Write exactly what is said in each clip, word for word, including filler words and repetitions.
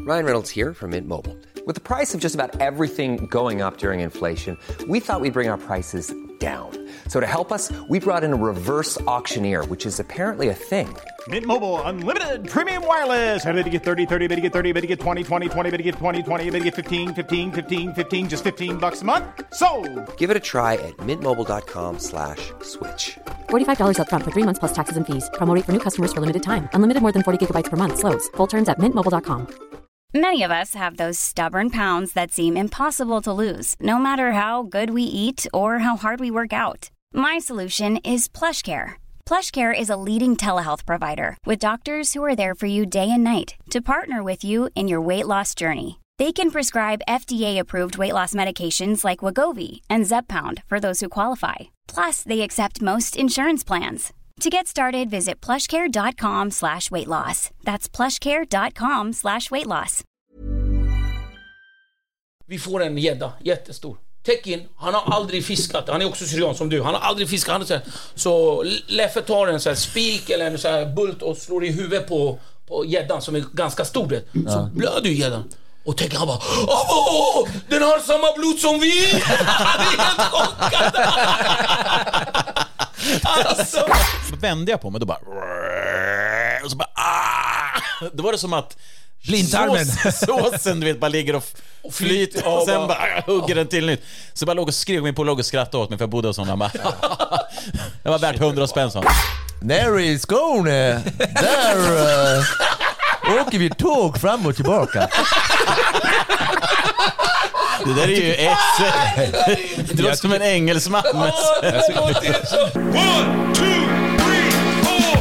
Ryan Reynolds here from Mint Mobile. With the price of just about everything going up during inflation, we thought we'd bring our prices down. So to help us, we brought in a reverse auctioneer, which is apparently a thing. Mint Mobile Unlimited Premium Wireless. How to get thirty, thirty, how to get thirty, how to get twenty, twenty, twenty, how to get twenty, twenty, how to get fifteen, fifteen, fifteen, fifteen, just fifteen bucks a month? Sold! Give it a try at mintmobile.com slash switch. forty-five dollars up front for three months plus taxes and fees. Promo rate for new customers for limited time. Unlimited more than forty gigabytes per month. Slows full terms at mint mobile dot com. Many of us have those stubborn pounds that seem impossible to lose, no matter how good we eat or how hard we work out. My solution is PlushCare. PlushCare is a leading telehealth provider with doctors who are there for you day and night to partner with you in your weight loss journey. They can prescribe F D A-approved weight loss medications like Wegovy and Zepbound for those who qualify. Plus, they accept most insurance plans. To get started, visit plushcare.com slash weight loss. That's plushcare.com slash weight loss. Vi får en gädda, jättestor. Tekin, han har aldrig fiskat. Han är också syrian som du. Han har aldrig fiskat. Han är så, här, så Leffe tar en så här spik eller en så här bult och slår i huvudet på på gäddan som är ganska stor. Det. Så ja. Blöder ju gäddan. Och Tekin han bara, åh, den har samma blod som vi. Han är helt chockad. Alltså. Så vände jag på mig, då bara och så bara ah! Då var det som att blindtarmen såsen du vet bara ligger och flyter och, och sen bara hugger den till nytt. Så bara låg och skrek min på låg och skrattade åt mig för jag bodde och sån bara. Det var värt hundra spänn sån. Nere i Skåne där uh, åker vi tåg fram och tillbaka. Det där är ju S. Det låter som en engelsman. One, two, three, four.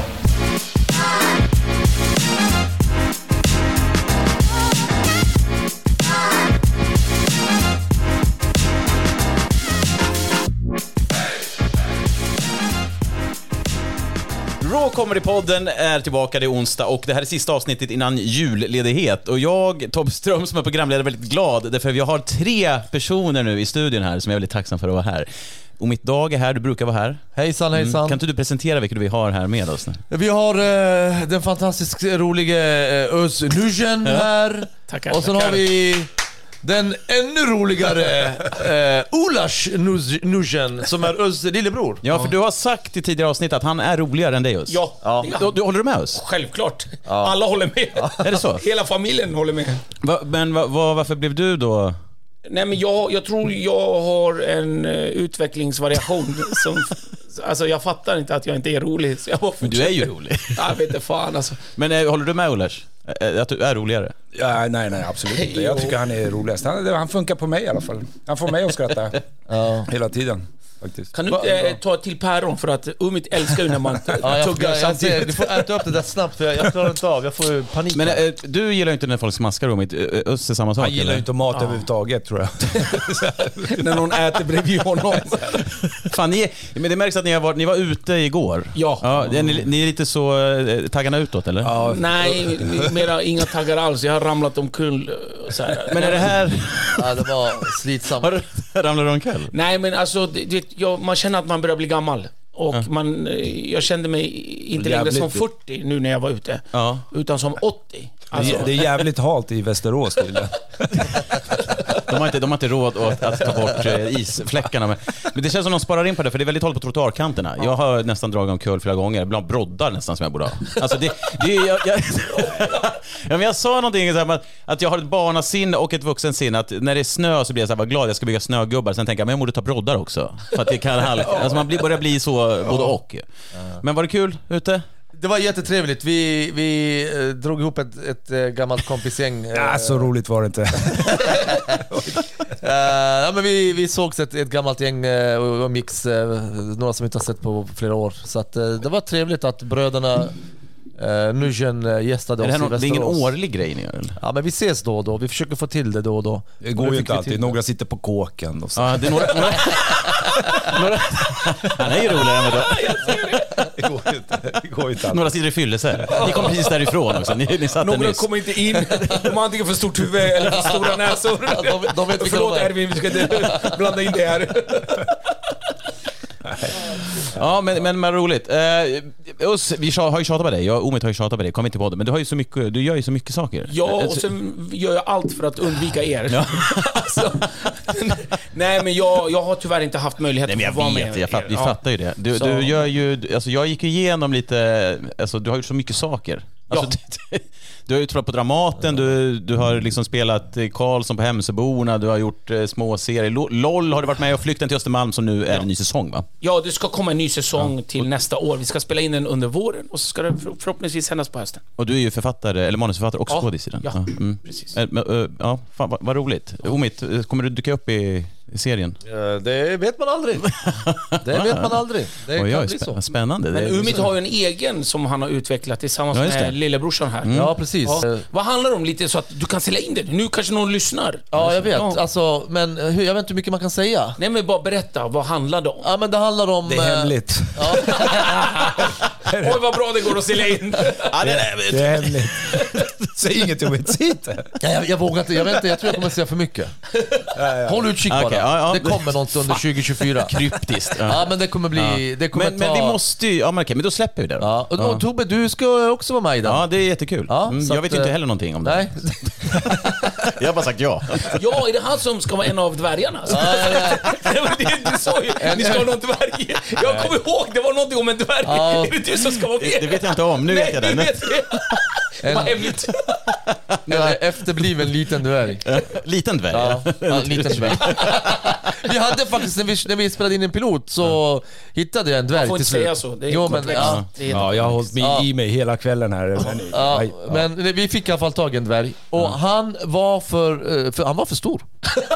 Raw Comedy-podden är tillbaka, det är onsdag och det här är sista avsnittet innan julledighet. Och jag, Tobbe Ström, som är programledare, är väldigt glad därför vi har tre personer nu i studion här som jag är väldigt tacksam för att vara här. Och mitt Dag är här, du brukar vara här. Hejsan, hejsan. Mm. Kan inte du presentera vilka vi har här med oss nu? Vi har uh, den fantastiskt roliga uh, Özz Nujen här. Tackar, och sen tackar. har vi den ännu roligare uh, Ulas Nujen som är Özz lillebror. Ja, för du har sagt i tidigare avsnitt att han är roligare än dig, Özz. Ja, ja. Du, du håller du med oss? Självklart. Ja. Alla håller med. Ja. Är det så? Hela familjen håller med. Va, men va, va, varför blev du då? Nej, men jag, jag tror jag har en uh, utvecklingsvariation som, alltså jag fattar inte att jag inte är rolig så jag bara men du är ju rolig. Jag vet inte fan alltså. Men äh, håller du med Ulas? Äh, att du är roligare? Ja, nej, nej, absolut inte. Jag tycker han är roligast. Han, han funkar på mig i alla fall. Han får mig att skratta ja. Hela tiden. Faktiskt. Kan du inte äh, ta till päron för att Umit älskar ju när man t- ja, jag, tuggar jag, jag ser, du får äta upp det där snabbt för jag, jag klarar inte av, jag får panik. Men äh, du gillar ju inte när folk smaskar Umit. Öss är samma sak. Han gillar ju inte mat ja. överhuvudtaget tror jag. När någon äter bredvid honom. Fan, ni, men det märks att ni, har varit, ni var ute igår. Ja. ja det, ni, ni är lite så äh, taggarna utåt, eller? Ja. Nej, mera inga taggar alls. Jag har ramlat omkull så här. Men är det här... Ja, det var slitsamt. Har du ramlat omkull? Nej, men alltså det, jag, man känner att man börjar bli gammal. Och ja. man, jag kände mig inte längre som fyrtio nu när jag var ute. Ja. Utan som åttio. Alltså. Det är jävligt halt i Västerås tydligen. De har inte, de har inte råd att, att ta bort isfläckarna. Men, men det känns som de sparar in på det, för det är väldigt halt på trottoarkanterna. Jag har nästan dragit omkull flera gånger. Bland broddar nästan som jag borde ha. Alltså det, det är... Jag, jag, ja, men jag sa någonting så här, att jag har ett barnasinne och ett vuxensinne. Att när det är snö så blir jag så här, vad glad jag ska bygga snögubbar. Sen tänker jag, men jag borde ta broddar också. För att det kan halka. Alltså man blir, börjar bli så både och. Men var det kul ute? Det var jättetrevligt. Vi, vi eh, drog ihop ett, ett, ett gammalt kompisgäng. Ja, så roligt var det inte. uh, ja, men vi, vi sågs ett, ett gammalt gäng uh, och mix, uh, några som vi inte har sett på flera år. Så att, uh, det var trevligt att bröderna uh, Nujen uh, gästade oss i Västerås. Det är ingen årlig grej ni gör, eller? Ja, men vi ses då och då. Vi försöker få till det då och då. Det går ju inte alltid. Några sitter på kåken och så. Ja, det är några... några, några han är ju roligare än då. Det går ju inte. Det går inte några sitter i fyllelse. Ni kommer precis därifrån också. Ni, ni satt några nyss. kommer inte in. De har antingen för stort huvud eller för stora näsor. Ja, de, de vet förlåt Erwin, vi ska blanda in det här. Ja, men, men, men roligt. Eh, Us, vi har ju tjatat på dig. Jag och Omid har ju tjatat på dig. Kom inte på det. Men du har ju så mycket, du gör ju så mycket saker. Ja, och sen gör jag allt för att undvika er. Ja. Alltså, nej, men jag, jag har tyvärr inte haft möjlighet nej, men jag att vara vet, med. Jag fatt, vi ja. fattar ju det. Du, så. du gör ju, alltså jag gick ju igenom lite, alltså du har gjort så mycket saker. Alltså, ja. Du har ju trott på Dramaten, du, du har liksom spelat Karlsson på Hemsöborna, du har gjort eh, små serier. LOL har du varit med och Flykten till Östermalm som nu är ja. en ny säsong, va? Ja, det ska komma en ny säsong ja. till nästa år. Vi ska spela in den under våren och så ska det förhoppningsvis sändas på hösten. Och du är ju författare, eller manusförfattare och skådis i den. Ja, ja. Mm. precis. Äh, men, uh, ja, fan, vad, vad roligt. Ja. Omid, kommer du dyka upp i, i serien? Ja, det vet man aldrig. Det vet man aldrig. Det Oj, kan oj, bli så. Spännande. Men Omid så. har ju en egen som han har utvecklat tillsammans ja, med lillebrorsan här. Mm. Ja, precis. Ja. Vad handlar det om lite så att du kan sälja in det? Nu kanske någon lyssnar. Ja, jag vet. Ja. Alltså, men hur, jag vet inte hur mycket man kan säga. Nej, men bara berätta. Vad handlar det om? Ja, men det handlar om... Det är hemligt. Ja. Oj, vad bra det går att sälja in. Ja, det, är, det är hemligt. Säg inget om ett sitt. Ja, jag, jag vågar inte. Jag vet inte. Jag tror jag kommer att säga för mycket. Ja, ja. Håll utkik bara. Okay, ja, ja. Det kommer något under tjugo tjugofyra. Kryptiskt. Ja. ja, men det kommer bli... Ja. Det kommer men, ta... men vi måste ju... Ja, men, okay, men då släpper vi det då. Ja. Och, och Tobbe, du ska också vara med i den. Ja, det är jättekul. Ja, mm, jag att, vet ju inte heller någonting om det. Nej. Jag har bara sagt ja. Ja, är det han som ska vara en av dvärgarna? Ja, ja, ja. det, du sa ju, ni ska ha någon dvärg. Jag kommer ihåg, det var någonting om en dvärg. Ja. Är det du som ska vara med? Det vet jag inte om, nu Nej, vet jag det. Vet det var hemligt. En efterbliven liten dvärg. Liten dvärg? Ja, ja liten dvärg. Vi hade faktiskt, när vi, när vi spelade in en pilot så ja. hittade jag en dvärg till slut. Man får inte säga så, det är jo, men, ja. ja, jag har hållit mig ja. i mig hela kvällen här. Ja, ja. Men vi fick i alla fall tag i en dvärg. Och ja. han var för, för, han var för stor.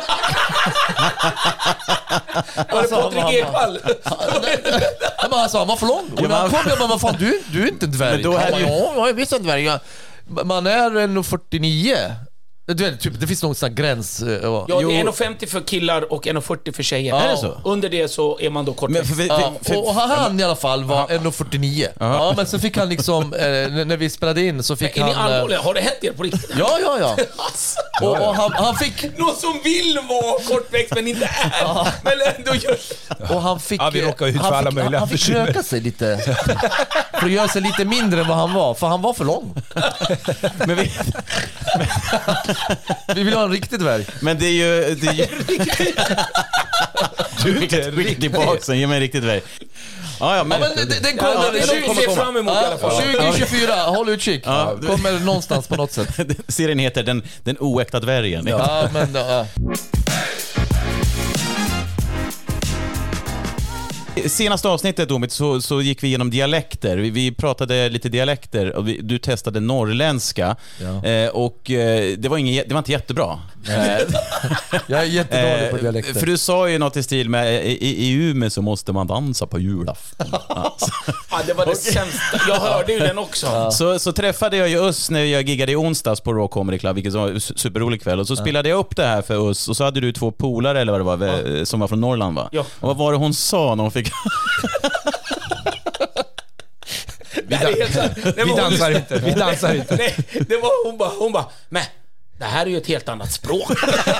Var det Patrik Ekwall? Alltså, han var för lång. Och när han kom, jag bara, vad fan, du, du är inte en dvärg. Men då är ju... Ja, jag är visst en dvärg. Man är en fyrtionio. Du vet, typ, det finns någon sån här gräns. Uh, ja, det är en femtio för killar och en fyrtio för tjejer. Ja. Är det så? Under det så är man då kortväxt. Ja, och han i alla fall var en fyrtionio. Ja, men så fick han liksom, eh, när vi spelade in så fick men, han... Är ni allvarliga? Har det hänt er på riktigt? Ja, ja, ja. och, och han, han fick... Någon som vill vara kortväxt men inte är. Ja. Men ändå gör... Och han fick... Ja, vi råkar ut för han alla fick, möjliga han, han fick kröka sig lite. För att göra sig lite mindre än vad han var. För han var för lång. Men vi... vi vill ha en riktig dvärg. Men det är ju... Det är ju... du är riktigt tillbaka, ge mig en riktig dvärg. Ja, ja, men, ja, men det, det kommer, ja, det är kommer fram emot ja, i alla fall. tjugo tjugofyra, håll utkik. Ja, kommer någonstans på något sätt. Serien heter Den, den oäkta dvärgen. Ja, ja men ja. Senaste avsnittet, Omid, så, så gick vi igenom dialekter. Vi, vi pratade lite dialekter och vi, du testade norrländska. Ja. Eh, och eh, det, var ingen, det var inte jättebra. Jag är jättedålig på dialekter. För du sa ju något i stil med i, i Umeå så måste man dansa på julafton. Alltså. Ja, det var det sämsta. Jag hörde ju den också. Ja. Så, så träffade jag ju Us när jag giggade i onsdags på Raw Comedy Club, vilket var en superrolig kväll. Och så spelade jag upp det här för Us och så hade du två polare eller vad det var, ja. som var från Norrland, va? Ja. Och vad var det hon sa när hon fick... Vi, dan- Nej, vi dansar inte. Vi dansar inte. Nej, det var hon bara, hon bara, men det här är ju ett helt annat språk.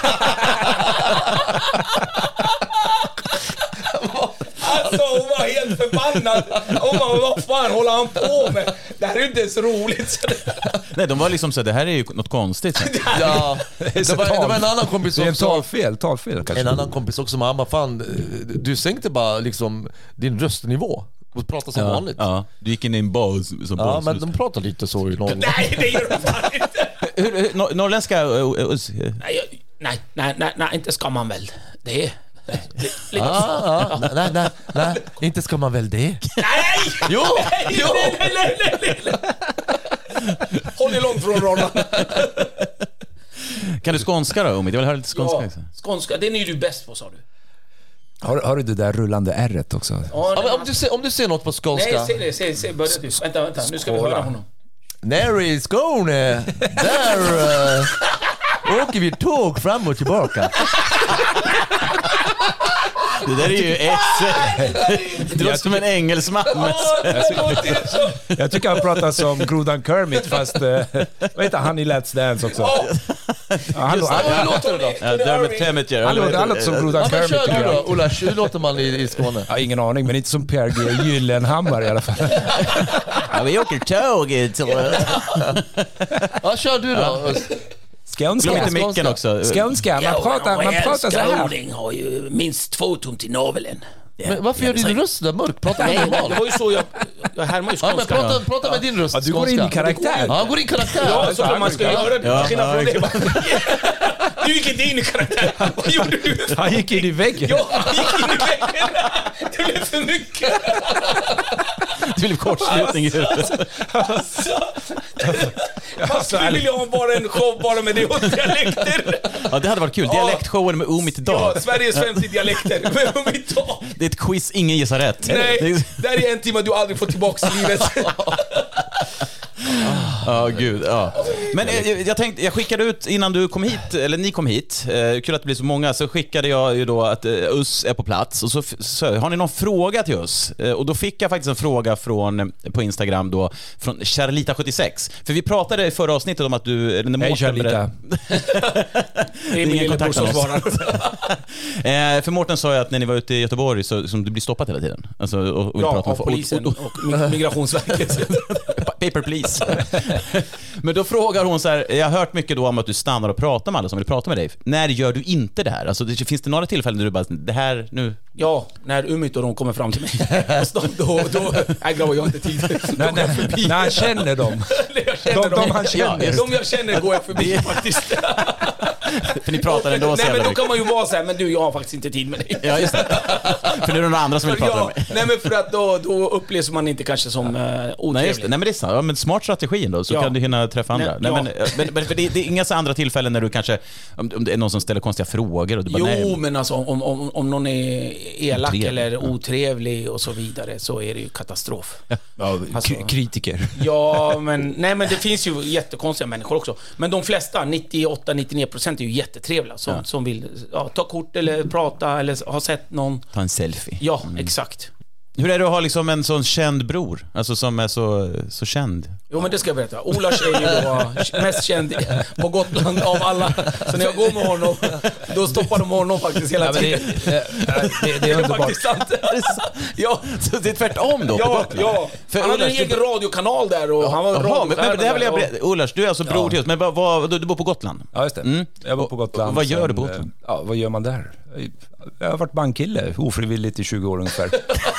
Alltså hon var helt förbannad. Hon bara, vad fan håller han på med? Det här är ju inte så roligt. Nej, de var liksom så, det här är ju något konstigt. Ja, det var, det var en annan kompis som det är en talfel, talfel kanske. En annan kompis också, mamma, fan, du sänkte bara liksom din röstnivå och pratade som ja, vanligt. Ja, du gick in i en bas som ja, bas, men de pratar lite så i Norrland. Nej, det gör de fan inte. Hur, hur, nor- norrländska... Uh, uh, uh. Nej, nej, nej, nej, nej, inte ska man väl. Det är... Nej, ah, ah, nej, nej, nej, inte ska man väl det. Nej! Jo, nej, jo. Nej, nej, nej, nej. Håll dig långt från Rolla. Kan du skånska då, Omid? Jag vill höra lite skånska. Ja, skånska, den är ju du bäst på, sa du. Har, har du det där rullande ärret också? Ja, ja, om, du ser, om du ser något på skånska. Nej, se det, se, se, börja du. Vänta, vänta, nu ska vi höra honom. Nere i Skåne, där uh, åker vi tåg fram och tillbaka. Det där är ju S. Det låter som en engelsman. Jag tycker han pratar som Grodan Kermit, fast vad heter han i Let's Dance också? Ja, han låter som Grodan Kermit. Kör du då, Ola, hur låter man i, i Skåne? Ja, ingen aning, men inte som Per G. Gyllenhammar i alla fall. Ja, vi åker tåg. Ja, kör du då. Skånska. Glöm inte micken också. Skånska, man pratar, man pratar så här. Skåning har ju minst två tum till naveln. Men varför gör din röst där mörk? Prata med Nej, normal. det var ju så jag, jag härmar ju Ja, men skånska. prata, prata med din röst. Ja, du går in i karaktär. Ja, han går in i karaktär. Ja, så kan man ska göra det. Ja, Skillnad från ja, det. Du gick inte in i karaktär. Vad gjorde du? Han gick in i väggen. Ja, han gick in i väggen. Det blev för mycket. Det blev kortslutning i huvudet. Man skulle vilja ha bara en show bara med det och dialekter. Ja, det hade varit kul. Dialektshowen med Omit idag. Ja, Sveriges femtio dialekter med Omit idag. Det är ett quiz, ingen gissar rätt. Nej, där är en timme du aldrig får tillbaka i livet. Ja, oh, gud, ja. Men jag, jag tänkte, jag skickade ut innan du kom hit, eller ni kom hit, eh, kul att det blir så många, så skickade jag ju då att eh, U S är på plats och så, så har ni någon fråga till oss? Eh, och då fick jag faktiskt en fråga från, på Instagram då, från Charlita sjuttiosex. För vi pratade i förra avsnittet om att du... Hej Charlita. Det är min lillebror som svarar. eh, för Mårten sa ju att när ni var ute i Göteborg så som du blir stoppat hela tiden. Alltså, och, och ja, pratar av med polisen och, och, och Migrationsverket. Paper please. Men då frågar hon så här, jag har hört mycket då om att du stannar och pratar med alla som vill prata med dig. När gör du inte det här? Alltså, det, finns det några tillfällen där du bara, det här nu... Ja, när Umit och de kommer fram till mig. Då, då, då nej, grabbar, jag har inte tid. När, när, när han känner dem. jag känner de, dem. de han känner. Ja, de jag känner går jag förbi faktiskt. För ni pratar ändå så nej, jävla men då mycket. kan man ju vara så här, men du, jag har faktiskt inte tid med dig. Ja, just det. För nu är det några andra som vill prata ja, med mig. Nej, men för att då, då upplevs man inte kanske som uh, otrevlig. Nej, just det. Nej, men det är sant. Ja, men smart strategi ändå, så ja. kan du hinna träffa andra. Nej, nej, ja. men, men, men för det, det är inga så andra tillfällen när du kanske, om, om det är någon som ställer konstiga frågor och du bara, jo, nej. men alltså om, om, om någon är elak Otrevlig. eller otrevlig och så vidare, så är det ju katastrof. Ja, alltså, kritiker. Ja, men nej, men det finns ju jättekonstiga människor också. Men de flesta, nittioåtta till nittionio procent är ju jättetrevliga som, ja. som vill ja, ta kort eller prata eller ha sett någon. Ta en selfie. Ja, mm. exakt. Hur är det att ha liksom en sån känd bror? Alltså som är så, så känd? Jo, men det ska jag berätta. Olas är ju då mest känd på Gotland av alla. Så när jag går med honom, då stoppar de honom faktiskt hela ja, tiden. Det, det, det, det är underbart. Det är faktiskt sant. Ja. Så det är tvärtom då på Ja, Gotland? ja. För han hade en Ullars, egen radiokanal där och han var Jaha, men, men det här vill jag berätta. Ullars, du är alltså bror ja. till oss, men vad, vad, du, du bor på Gotland? Ja, just det. Mm. Jag bor på Gotland. Och vad gör sen, du på Gotland? Ja, vad gör man där? Jag har varit bankkille, ofrivilligt i tjugo år ungefär.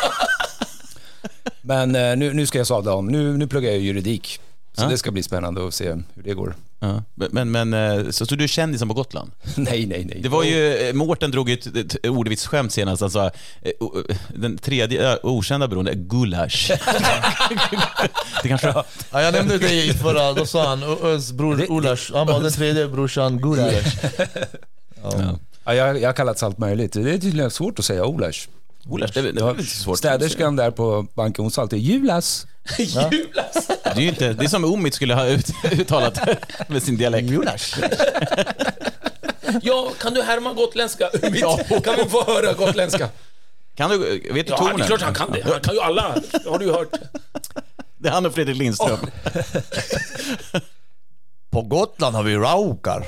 Men nu, nu ska jag sadla om. Nu, nu pluggar jag juridik. Så ja. det ska bli spännande att se hur det går. Ja. Men, men så, så du är kändisen på Gotland? nej, nej, nej. Det var ju, Mårten drog ett, ett ordvitsskämt senast. Han sa, den tredje okända bron är gulasch. Det kanske... Ja, jag nämnde det i förra, då sa han, Ös bror Olash. Han var den tredje brorsan gulasch. Ja. Ja. Ja, jag, jag har kallat allt möjligt. Det är tydligen svårt att säga Olash. Olash, det, det var lite svårt. Städerskan där på banken, hon sa alltid Julas. Julas. Det är ju inte, det är som Omit skulle ha ut, uttalat med sin dialekt. Julas. Ja, kan du härma gotländska? Ja. Kan vi få höra gotländska? Kan du, vet du Ja, tonen? det är klart han kan det. Han kan ju alla. Har du hört? Det är han och Fredrik Lindström. Oh. På Gotland har vi raukar.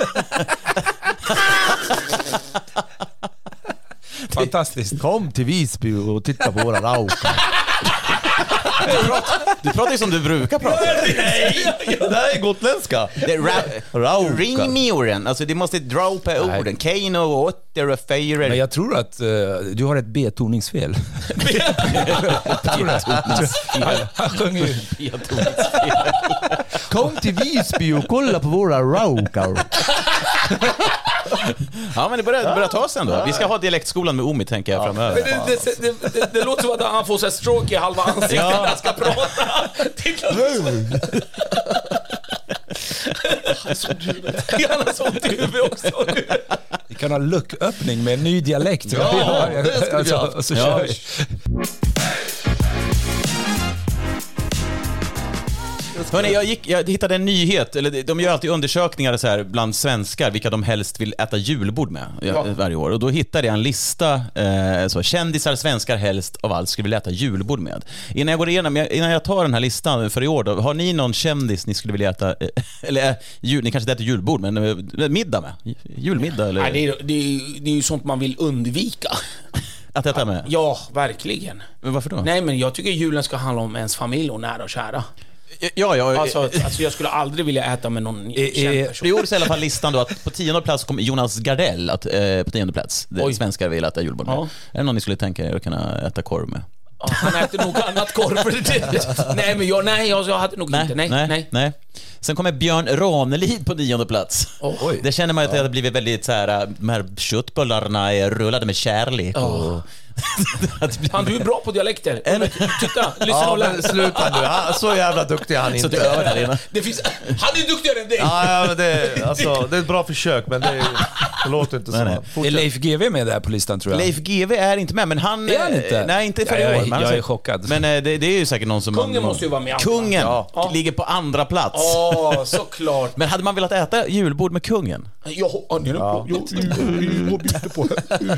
Fantastiskt. Kom till Visby och titta på våra raukar. Du pratar, du pratar ju som du brukar prata. Nej, det här är gotländska. Det är ra- ring me orden. Alltså det måste dra på orden. Keino och åter och fejrer. Men jag tror att uh, du har ett betoningsfel. Han sjunger ju betoningsfel. Kom till Visby och kolla på våra raukar. Ja, men det börjar, det börjar ta sig ändå. Vi ska ha dialektskolan med Omid, tänker jag, framöver. Men det, det, det, det, det låter som att han får så här stroke i halva ansiktet Ja. när han ska prata. Han har sånt i huvudet också. Vi kan ha lucköppning med en ny dialekt. Ja, det ska vi ha. Alltså, så kör vi. Hörrni, jag, gick, jag hittade en nyhet, eller de gör alltid undersökningar så här, bland svenskar vilka de helst vill äta julbord med ja. varje år. Och då hittade jag en lista eh, så, kändisar svenskar helst av allt skulle vilja äta julbord med. Innan jag går igenom, innan jag tar den här listan för i år då, har ni någon kändis ni skulle vilja äta, eh, eller eh, jul, ni kanske inte äter julbord men eh, middag med? Julmiddag eller? Nej, det, är, det, är, det är ju sånt man vill undvika. Att äta med? Ja, verkligen. Men varför då? Nej, men jag tycker julen ska handla om ens familj och nära och kära. Ja, ja, alltså, alltså jag skulle aldrig vilja äta med någon känd person. I år så i alla fall listan då att på tionde plats kommer Jonas Gardell att, eh, på tionde plats. Det svenskar vill äta julbord med. Ja. Är det någon ni skulle tänka er att kunna äta korv med? Ja, han äter nog annat korv. nej, men jag, nej, jag, jag hade nog nej, inte. Nej, nej, nej. nej. Sen kommer Björn Ranelid på nionde plats. Oh, det känner man ju att det hade blivit väldigt så här, de här köttbullarna är rullade med kärlek. Oh. Och han, du är bra på dialekter. Titta, lyssna ja, och lär. Sluta nu. Han, så jävla duktig är han inte. Så det, det finns, han är duktigare än dig. Ja, ja, det, alltså, det är ett bra försök, men det, är, det låter inte så. Nej, nej. Är Leif G W med där på listan, tror jag? Leif G W är inte med, men han är han inte. Nej, inte för ja, i år. Jag, jag, jag är chockad. Men det, det är ju säkert någon som Kungen man, måste ju vara med. Kungen ja. ligger på andra plats. Ja, oh, såklart. Men hade man velat äta julbord med kungen? Ja, han är ja. Jag bjuder på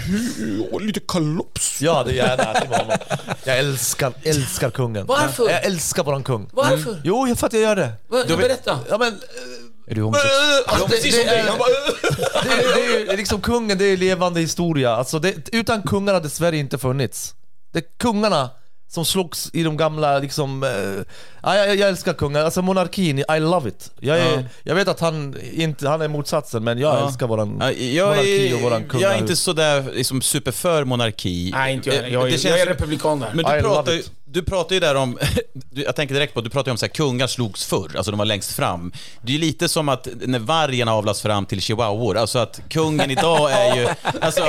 lite kalops. Ja, det är gärna. Jag älskar, älskar kungen. Varför? Jag älskar våran kung. Varför? Mm. Jo, jag fattar jag gör det. Va, du berätta. Ja, men är du homosexuell? Alltså, det, det, det, det, det, det är liksom kungen, det är levande historia. Alltså det, utan kungar hade Sverige inte funnits. Det är kungarna som slogs i de gamla liksom, äh, jag, jag älskar kungar, alltså monarkin, I love it. Jag, är, ja. jag vet att han inte, han är motsatsen, men jag ja. älskar våran ja, jag monarki är, och våran kungar. Jag är inte så där liksom super för monarki. Nej, inte jag. Jag, det jag är republikan där. Men du pratar ju Du pratar ju där om, jag tänker direkt på, du pratar ju om så här, kungar slogs förr, alltså de var längst fram. Det är ju lite som att när vargen avlas fram till chihuahuor, alltså att kungen idag är ju, alltså,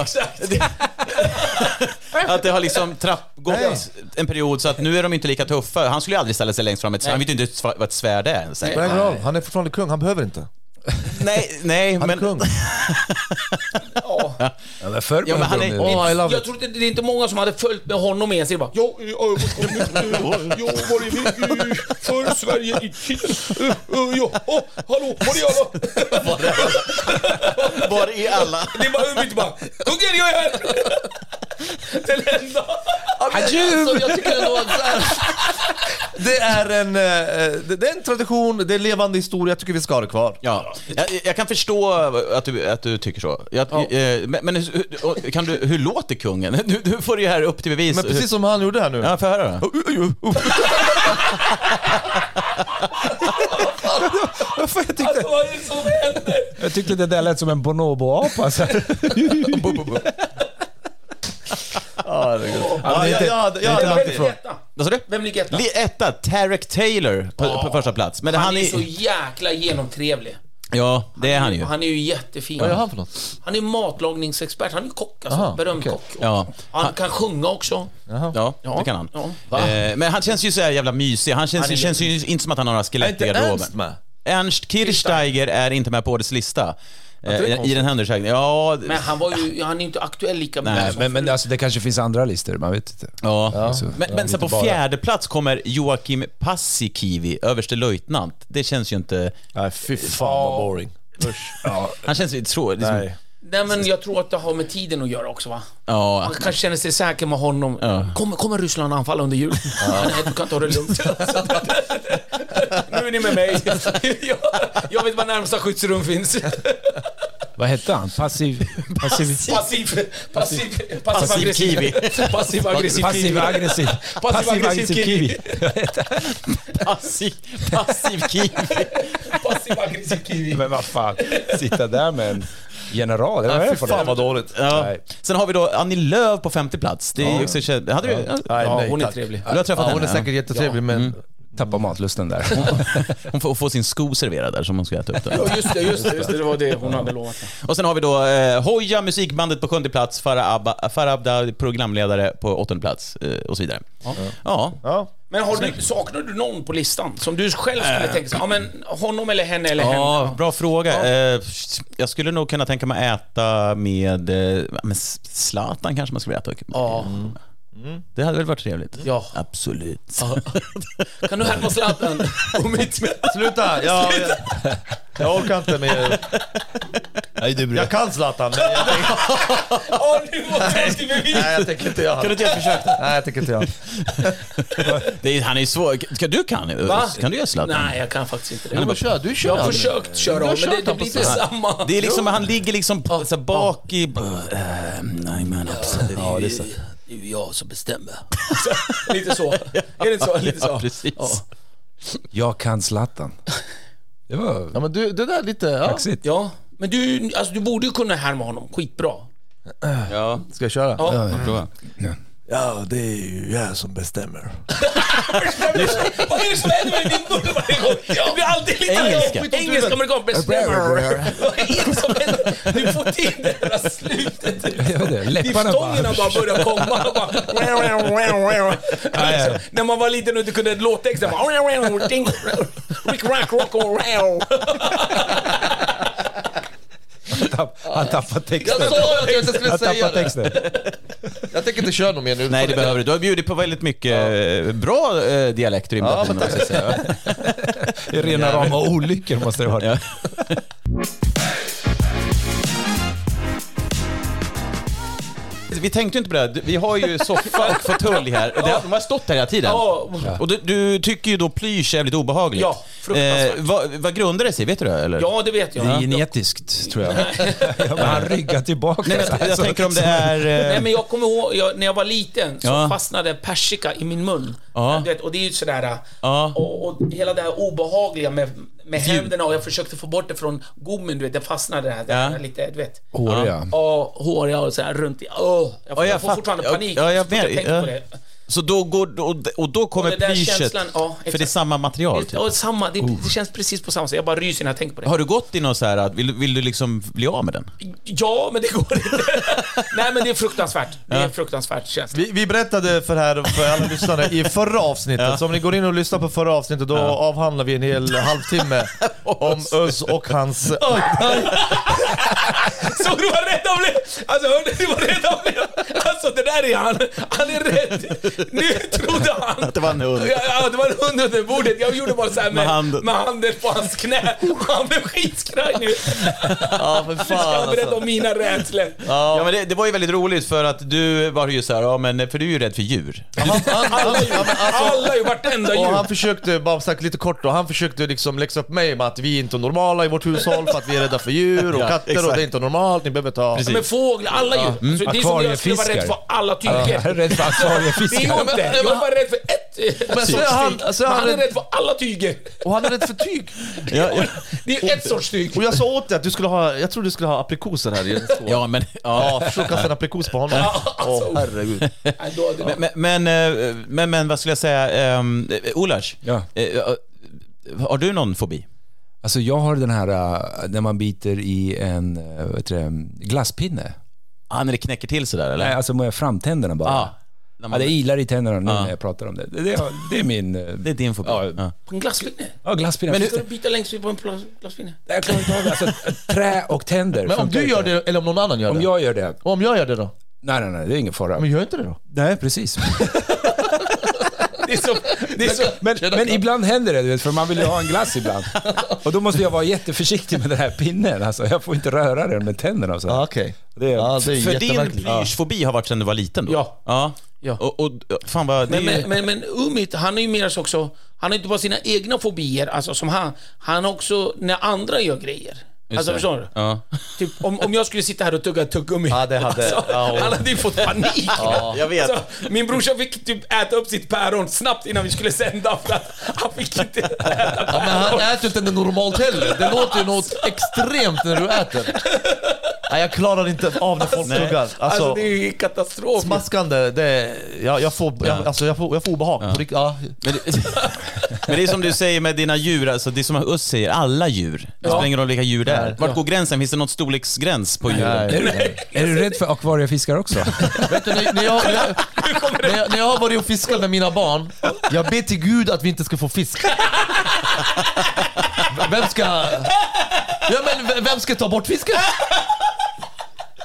att det har liksom trapp, gått en period så att nu är de inte lika tuffa. Han skulle ju aldrig ställa sig längst fram, ett, han vet ju inte vad ett svärd är. Nej, nej. Han är fortfarande kung, han behöver inte. Nej, nej, han men kung. Ja. Ja, men för ja, men han är, oh, jag it. tror inte det är inte många som hade följt med honom ens. Bara, ja, jag var i för Sverige i tids. Ja, hallå, var är alla? Var är alla? Det är bara inte bara. Kungen, jag är här. Den enda. Alltså, jag tycker ändå att så här, det är en det är en tradition, det är en levande historia, jag tycker vi ska ha det kvar. Ja. Jag, jag kan förstå att du, att du tycker så. Jag, ja. eh, men men hur, kan du, hur låter kungen? Du, du får det här upp till bevis. Men precis som han gjorde här nu. Ja, för höra. Varför jag tyckte alltså, vad är det som händer? Jag tyckte det där lät som en bonobo-apa så här. Ja, det är gott. Ja, ja, ja, ja, Vem ligger etta? Vad sa du? Vem ligger etta? Etta, Tarek Taylor på, ja. på första plats. Men han, han är är så jäkla genomtrevlig. Ja, det är han ju. Han är ju jättefin. Vad gör han för något? Han är matlagningsexpert, han är kock alltså, Aha, berömd okay. kock. Ja. Han, han kan sjunga också. Jaha. Ja, ja, det kan han. Ja. Eh, men han känns ju så här jävla mysig. Han känns, han känns ju inte som att han har några skelett i garderoben. Ernst Kirchsteiger är inte med på årets lista. Eh, I den här undersökningen. Ja, men han var ju, han är inte aktuell lika mycket. Nej, men, men alltså, det kanske finns andra listor, man vet inte. Ja. Ja. Alltså, men men sen på bara. fjärde plats kommer Joakim Paasikivi, överste löjtnant. Det känns ju inte. Nej, fy fan vad boring. Ja. Han känns ju tro, liksom... Nej. Nej, men jag tror att det har med tiden att göra också, va? Ja. Man kanske känner sig säker med honom. Ja. Kommer, kommer Ryssland anfalla under jul? Ja. Nej, du kan ta det lugnt. Nu är ni med mig. jag, jag vet var närmsta skyddsrum finns. Vad hette han? Passiv... Passiv... Passiv... Passiv... Passiv kiwi. Passiv aggressiv Passiv aggressiv. Passiv aggressiv kiwi. Passiv... Passiv kiwi. Passiv aggressiv kiwi. Men vad fan, sitta där med en general. Det var ja, för fan vad dåligt. Ja. Sen har vi då Annie Lööf på femte plats. Det är ja. också hade du ja. Nej, ja, hon är trevlig. Du har träffat ja, henne. Hon är säkert jättetrevlig, ja. men mm. tappar matlusten där. Hon får få sin sko serverad där som hon ska äta upp där. Ja, just det, just det, just det, det var det hon hade lovat. Och sen har vi då eh, Hoja, musikbandet på sjunde plats, Farah Abba, Farah Abda, programledare på åttonde plats eh, och så vidare. Ja. Ja. ja. Men har du, saknar du någon på listan som du själv skulle äh. tänka sig, ja men honom eller henne eller ja, henne? Ja, bra fråga. Ja. Eh, jag skulle nog kunna tänka mig äta med, eh, med Zlatan kanske man skulle äta. Ja. Mm. Mm. Det hade väl varit trevligt? Ja. Absolut. Ja. Kan du härma Zlatan? Sluta! Jag, jag, jag orkar inte mer. Nej, det är bra. Jag kan Zlatan, men jag tänker... Åh, nu måste jag bevis. Nej, jag tänker inte jag. Kan du inte göra ett försök? Nej, jag tänker inte jag. Det är, han är svår. Ska du kan? Va? Kan du göra Zlatan? Nej, jag kan faktiskt inte det. Du, bara kör, du kör Jag har aldrig. försökt köra om, men det, det blir inte samma. Det är liksom, han ligger liksom på, så bak i... Uh, nej men absolut. Ja, det är så. Det är ju jag som bestämmer. Lite så. Är det inte så? Lite så. Ja, precis. Ja. Jag kan Zlatan. Det var... Ja, men du, det där är lite... Ja. Kaxigt. Ja, men du, alltså, du borde ju kunna härma honom skitbra. Ja. Ska jag köra? Ja. Ja, prova. Ja. Ja, det är ju jag som bestämmer. Vad är det som händer med din mun varje gång? Det blir alltid lite Engelska. Engelska amerikan bestämmer. Vad är det som händer? Du får till det här slutet. Jag vet det, läpparna Diftongerna bara bara... börjar komma. Bara, alltså, när man var liten och inte kunde låttexten. Rick Rack Rock och Han tappar texten. Jag sa att jag inte skulle Han säga tappar det. texten. Jag tänker inte köra någon mer nu. Nej, det behöver du. Du har bjudit på väldigt mycket ja. bra eh, dialekter i Ja, men måste jag säga. Det är rena rama olyckor måste det vara. Ja. Vi tänkte inte på det här. Vi har ju soffa och fåtölj här. Det, de har stått här hela tiden. Ja. Och du, du tycker ju då plysch är jävligt obehagligt. Ja, fruktansvärt. Eh, vad, vad grundar det sig? Vet du det? Eller? Ja, det vet jag. Det är genetiskt, tror jag. Ja, men han ryggar tillbaka. Nej, men jag, jag tänker om det är... Eh... Nej, men jag kommer ihåg, jag, när jag var liten så Ja. fastnade persika i min mun. Ja. Du vet, och det är ju sådär... Ja. Och, och hela det här obehagliga med, med händerna, och jag försökte få bort det från gommen, du vet, det fastnade där, där Ja. lite, du vet. Håriga. Ja, håriga och så här runt i... Åh, jag får, Ja, jag jag får fatt- fortfarande ja, panik. ja, jag så fort vet, tänker ja. på det. Så då går... Och, och då kommer Och det där plyschet... känslan, ja, för det är exakt. samma material, typ. Ja, samma, det, det känns precis på samma sätt. Jag bara ryser när jag tänker på det. Har du gått i något så här att vill, vill du liksom bli av med den? Ja, men det går inte. Nej, men det är fruktansvärt. Det är fruktansvärt känsla. Vi, vi berättade för här för alla lyssnare i förra avsnittet. Ja. Så om ni går in och lyssnar på förra avsnittet, då avhandlar vi en hel halvtimme om Özz och hans... Så du var rädd av det? Alltså, hörde du var rädd av det? Alltså, det där är han. Han är rädd. Nu trodde han Att det var en hund. Ja, ja, det var en hund under bordet. Jag gjorde bara så här med, Med med, hand. med handen på hans knä. Han blev skitskraj nu. Ja, för Jag ska fan berätta alltså. om mina rädslor. Ja, men det, det var ju väldigt roligt för att du var ju så här, ja men för du är ju rädd för djur. Han, han, han, Alla ja, men alltså, Alla ju, vartenda och djur. han försökte, bara sagt lite kort då, han försökte liksom läxa upp mig med att vi är inte normala i vårt hushåll för att vi är rädda för djur och Ja, katter exakt. och det är inte normalt, ni behöver ta... Precis. Men fåglar, alla djur. Mm. Så det är som jag skulle vara rädd för alla tyger. Jag är rädd för Det akvariefiskar. är ju inte. Jag är bara rädd för ett Men så är sorts han- tyg. så är Men han han är rädd- rädd för alla tyger. Och han är rädd för tyg. Ja, ja. Det är ett sorts tyg. Och jag sa åt dig att du skulle ha, jag tror du skulle ha aprikoser här i en skål. Ja, men... Ja. Ja, försök kasta en aprikos på honom. Ja, Åh, alltså. herregud. Nej, då- då- Men, men, eh, men, men vad skulle jag säga? Um, Olars, Ja. eh, har du någon fobi? Alltså jag har den här uh, när man biter i en uh, vad heter det, glasspinne. Ah, när det knäcker till sådär, eller? Nej, alltså med framtänderna bara. Ah, när Ja, man, det ilar i tänderna nu Ja. när jag pratar om det. Det, det, är- det är min... uh, det är din fobi? Ja. Ja. På en glasspinne? Ja, glasspinne. Men Men ska du bita längst ut på en pla- glasspinne? jag klarar inte av det. Alltså, trä och tänder. Men om funkar du gör inte. det, eller om någon annan gör Om det? jag gör det. Och om jag gör det då? Nej, nej, nej, det är ingen fara. Men gör inte det då? Nej, precis. Det är så... Det är så Men, men ibland händer det, du vet, för man vill ju ha en glass ibland. Och då måste jag vara jätteförsiktig med den här pinnen. Alltså, jag får inte röra den med tänderna och så. Ja, okej. Det är, Ja, det är För din jättemärkligt. plyschfobi har varit sedan du var liten då? Ja. Ja. Ja. Och, och fan vad... Det är Men, ju- men, men, men Umit, han är ju mer så också... Han har inte bara sina egna fobier, alltså som han... Han har också när andra gör grejer. Alltså, det. förstår du? Ja. Typ, om, om jag skulle sitta här och tugga tuggummi. Ja, det hade- Alltså, ja, och- han hade ju fått panik. Ja, jag vet. Alltså, min brorsa fick typ äta upp sitt päron snabbt innan vi skulle sända för att han fick inte äta Ja, men han äter ju inte normalt heller. Det låter ju något extremt när du äter. Nej, jag klarar inte av när folk Nej. tuggar. Alltså, Alltså, det är ju katastrof. smaskande, det... Jag, jag, får, jag, alltså, jag, får, jag får obehag. Ja. Ja. Men, det, men det är som du säger med dina djur, alltså det är som Özz säger, alla djur. Det spelar ingen roll vilka djur det är. Vart går gränsen? Finns det någon storleksgräns på djuren? Nej. är, du, är du rädd för akvariefiskar också? Vet du, när, när, jag, när, jag, när, jag, när jag har varit och fiskat med mina barn, jag ber till Gud att vi inte ska få fisk. Vem ska... Ja, men v- vem ska ta bort fisken?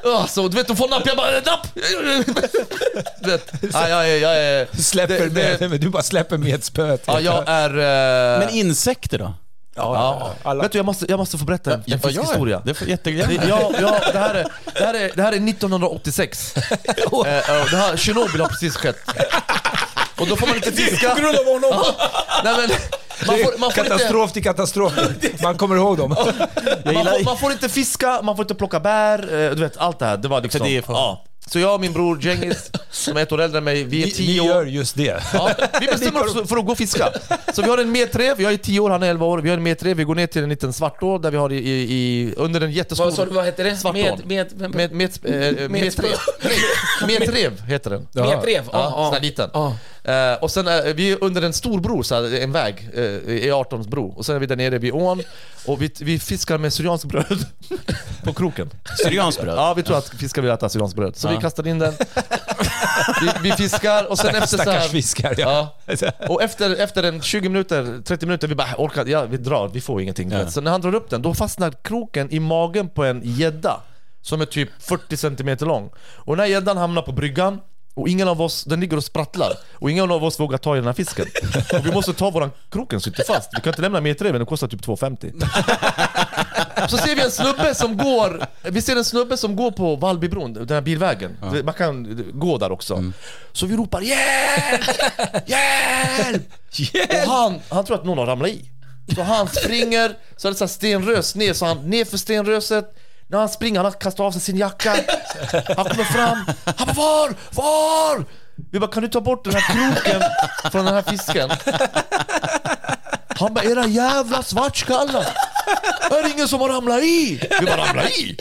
Oh, så du vet, de får napp, jag bara napp. Du vet, ja, ja, ja, ja. Släpper det, det, med, men du bara släpper med ett spö. Ja, jag är... Uh... Men insekter då? Ja, ja. Vet du, jag måste, jag måste få berätta en, en ja, fiskhistoria. Det är jättegärna. Ja, ja, det här är, det här är, det här är nittonhundraåttiosex. uh, uh, det här, Tjernobyl har precis skett. Och då får man inte fiska. På grund av honom. Ja, nej, men, man får, man får katastrof inte, till katastrof. Man kommer ihåg dem. man, får, man får inte fiska, man får inte plocka bär. Du vet, allt det här. Det var liksom, det är för... ja. Så jag och min bror Cengiz, som är ett år äldre än mig, vi är tio år. Vi gör just det. Ja, vi bestämmer oss för att gå och fiska. Så vi har en medtrev, jag är tio år, han är elva år. Vi har en medtrev, vi går ner till en liten svartå där vi har i, i, i under en jättestor... Vad, vad heter det? Svartå. Med, med, med, med, med, med, medtrev. Medtrev heter den. Medtrev, ja. Ja, sån här liten. Ja. Uh, och sen är vi under en stor bro, så här, en väg, uh, E arton bro. Och sen är vi där nere vid ån. Och vi, vi fiskar med syriansk bröd på kroken. Syriansk bröd? Ja, vi tror att fiskar vill äta syriansk bröd. Så ja. vi kastar in den. Vi, vi fiskar och sen Stackars, efter så här, fiskar, ja. ja. Och efter, efter en tjugo minuter, trettio minuter, vi bara orkar, ja, vi drar, vi får ingenting. Ja. Så när han drar upp den, då fastnar kroken i magen på en gädda som är typ fyrtio centimeter lång. Och när gäddan hamnar på bryggan och ingen av oss, den ligger och sprattlar, och ingen av oss vågar ta i den här fisken. Och vi måste ta våran kroken, sitter fast. Vi kan inte lämna medtreven, det kostar typ två femtio. Så ser vi en snubbe som går, vi ser en snubbe som går på Vallbybron, den här bilvägen. Ja. Man kan gå där också. Mm. Så vi ropar hjälp! Hjälp! Hjälp! Och han, han tror att någon har ramlat i. Så han springer, så är det så här stenrös ner, så han ner för stenröset. När han springer, han kastar av sig sin jacka. Han kommer fram. Han bara, var? Var? Vi bara, kan du ta bort den här kroken från den här fisken? Han bara, era jävla svartskallar. Är det ingen som har ramlat i? Vi bara, ramlat i?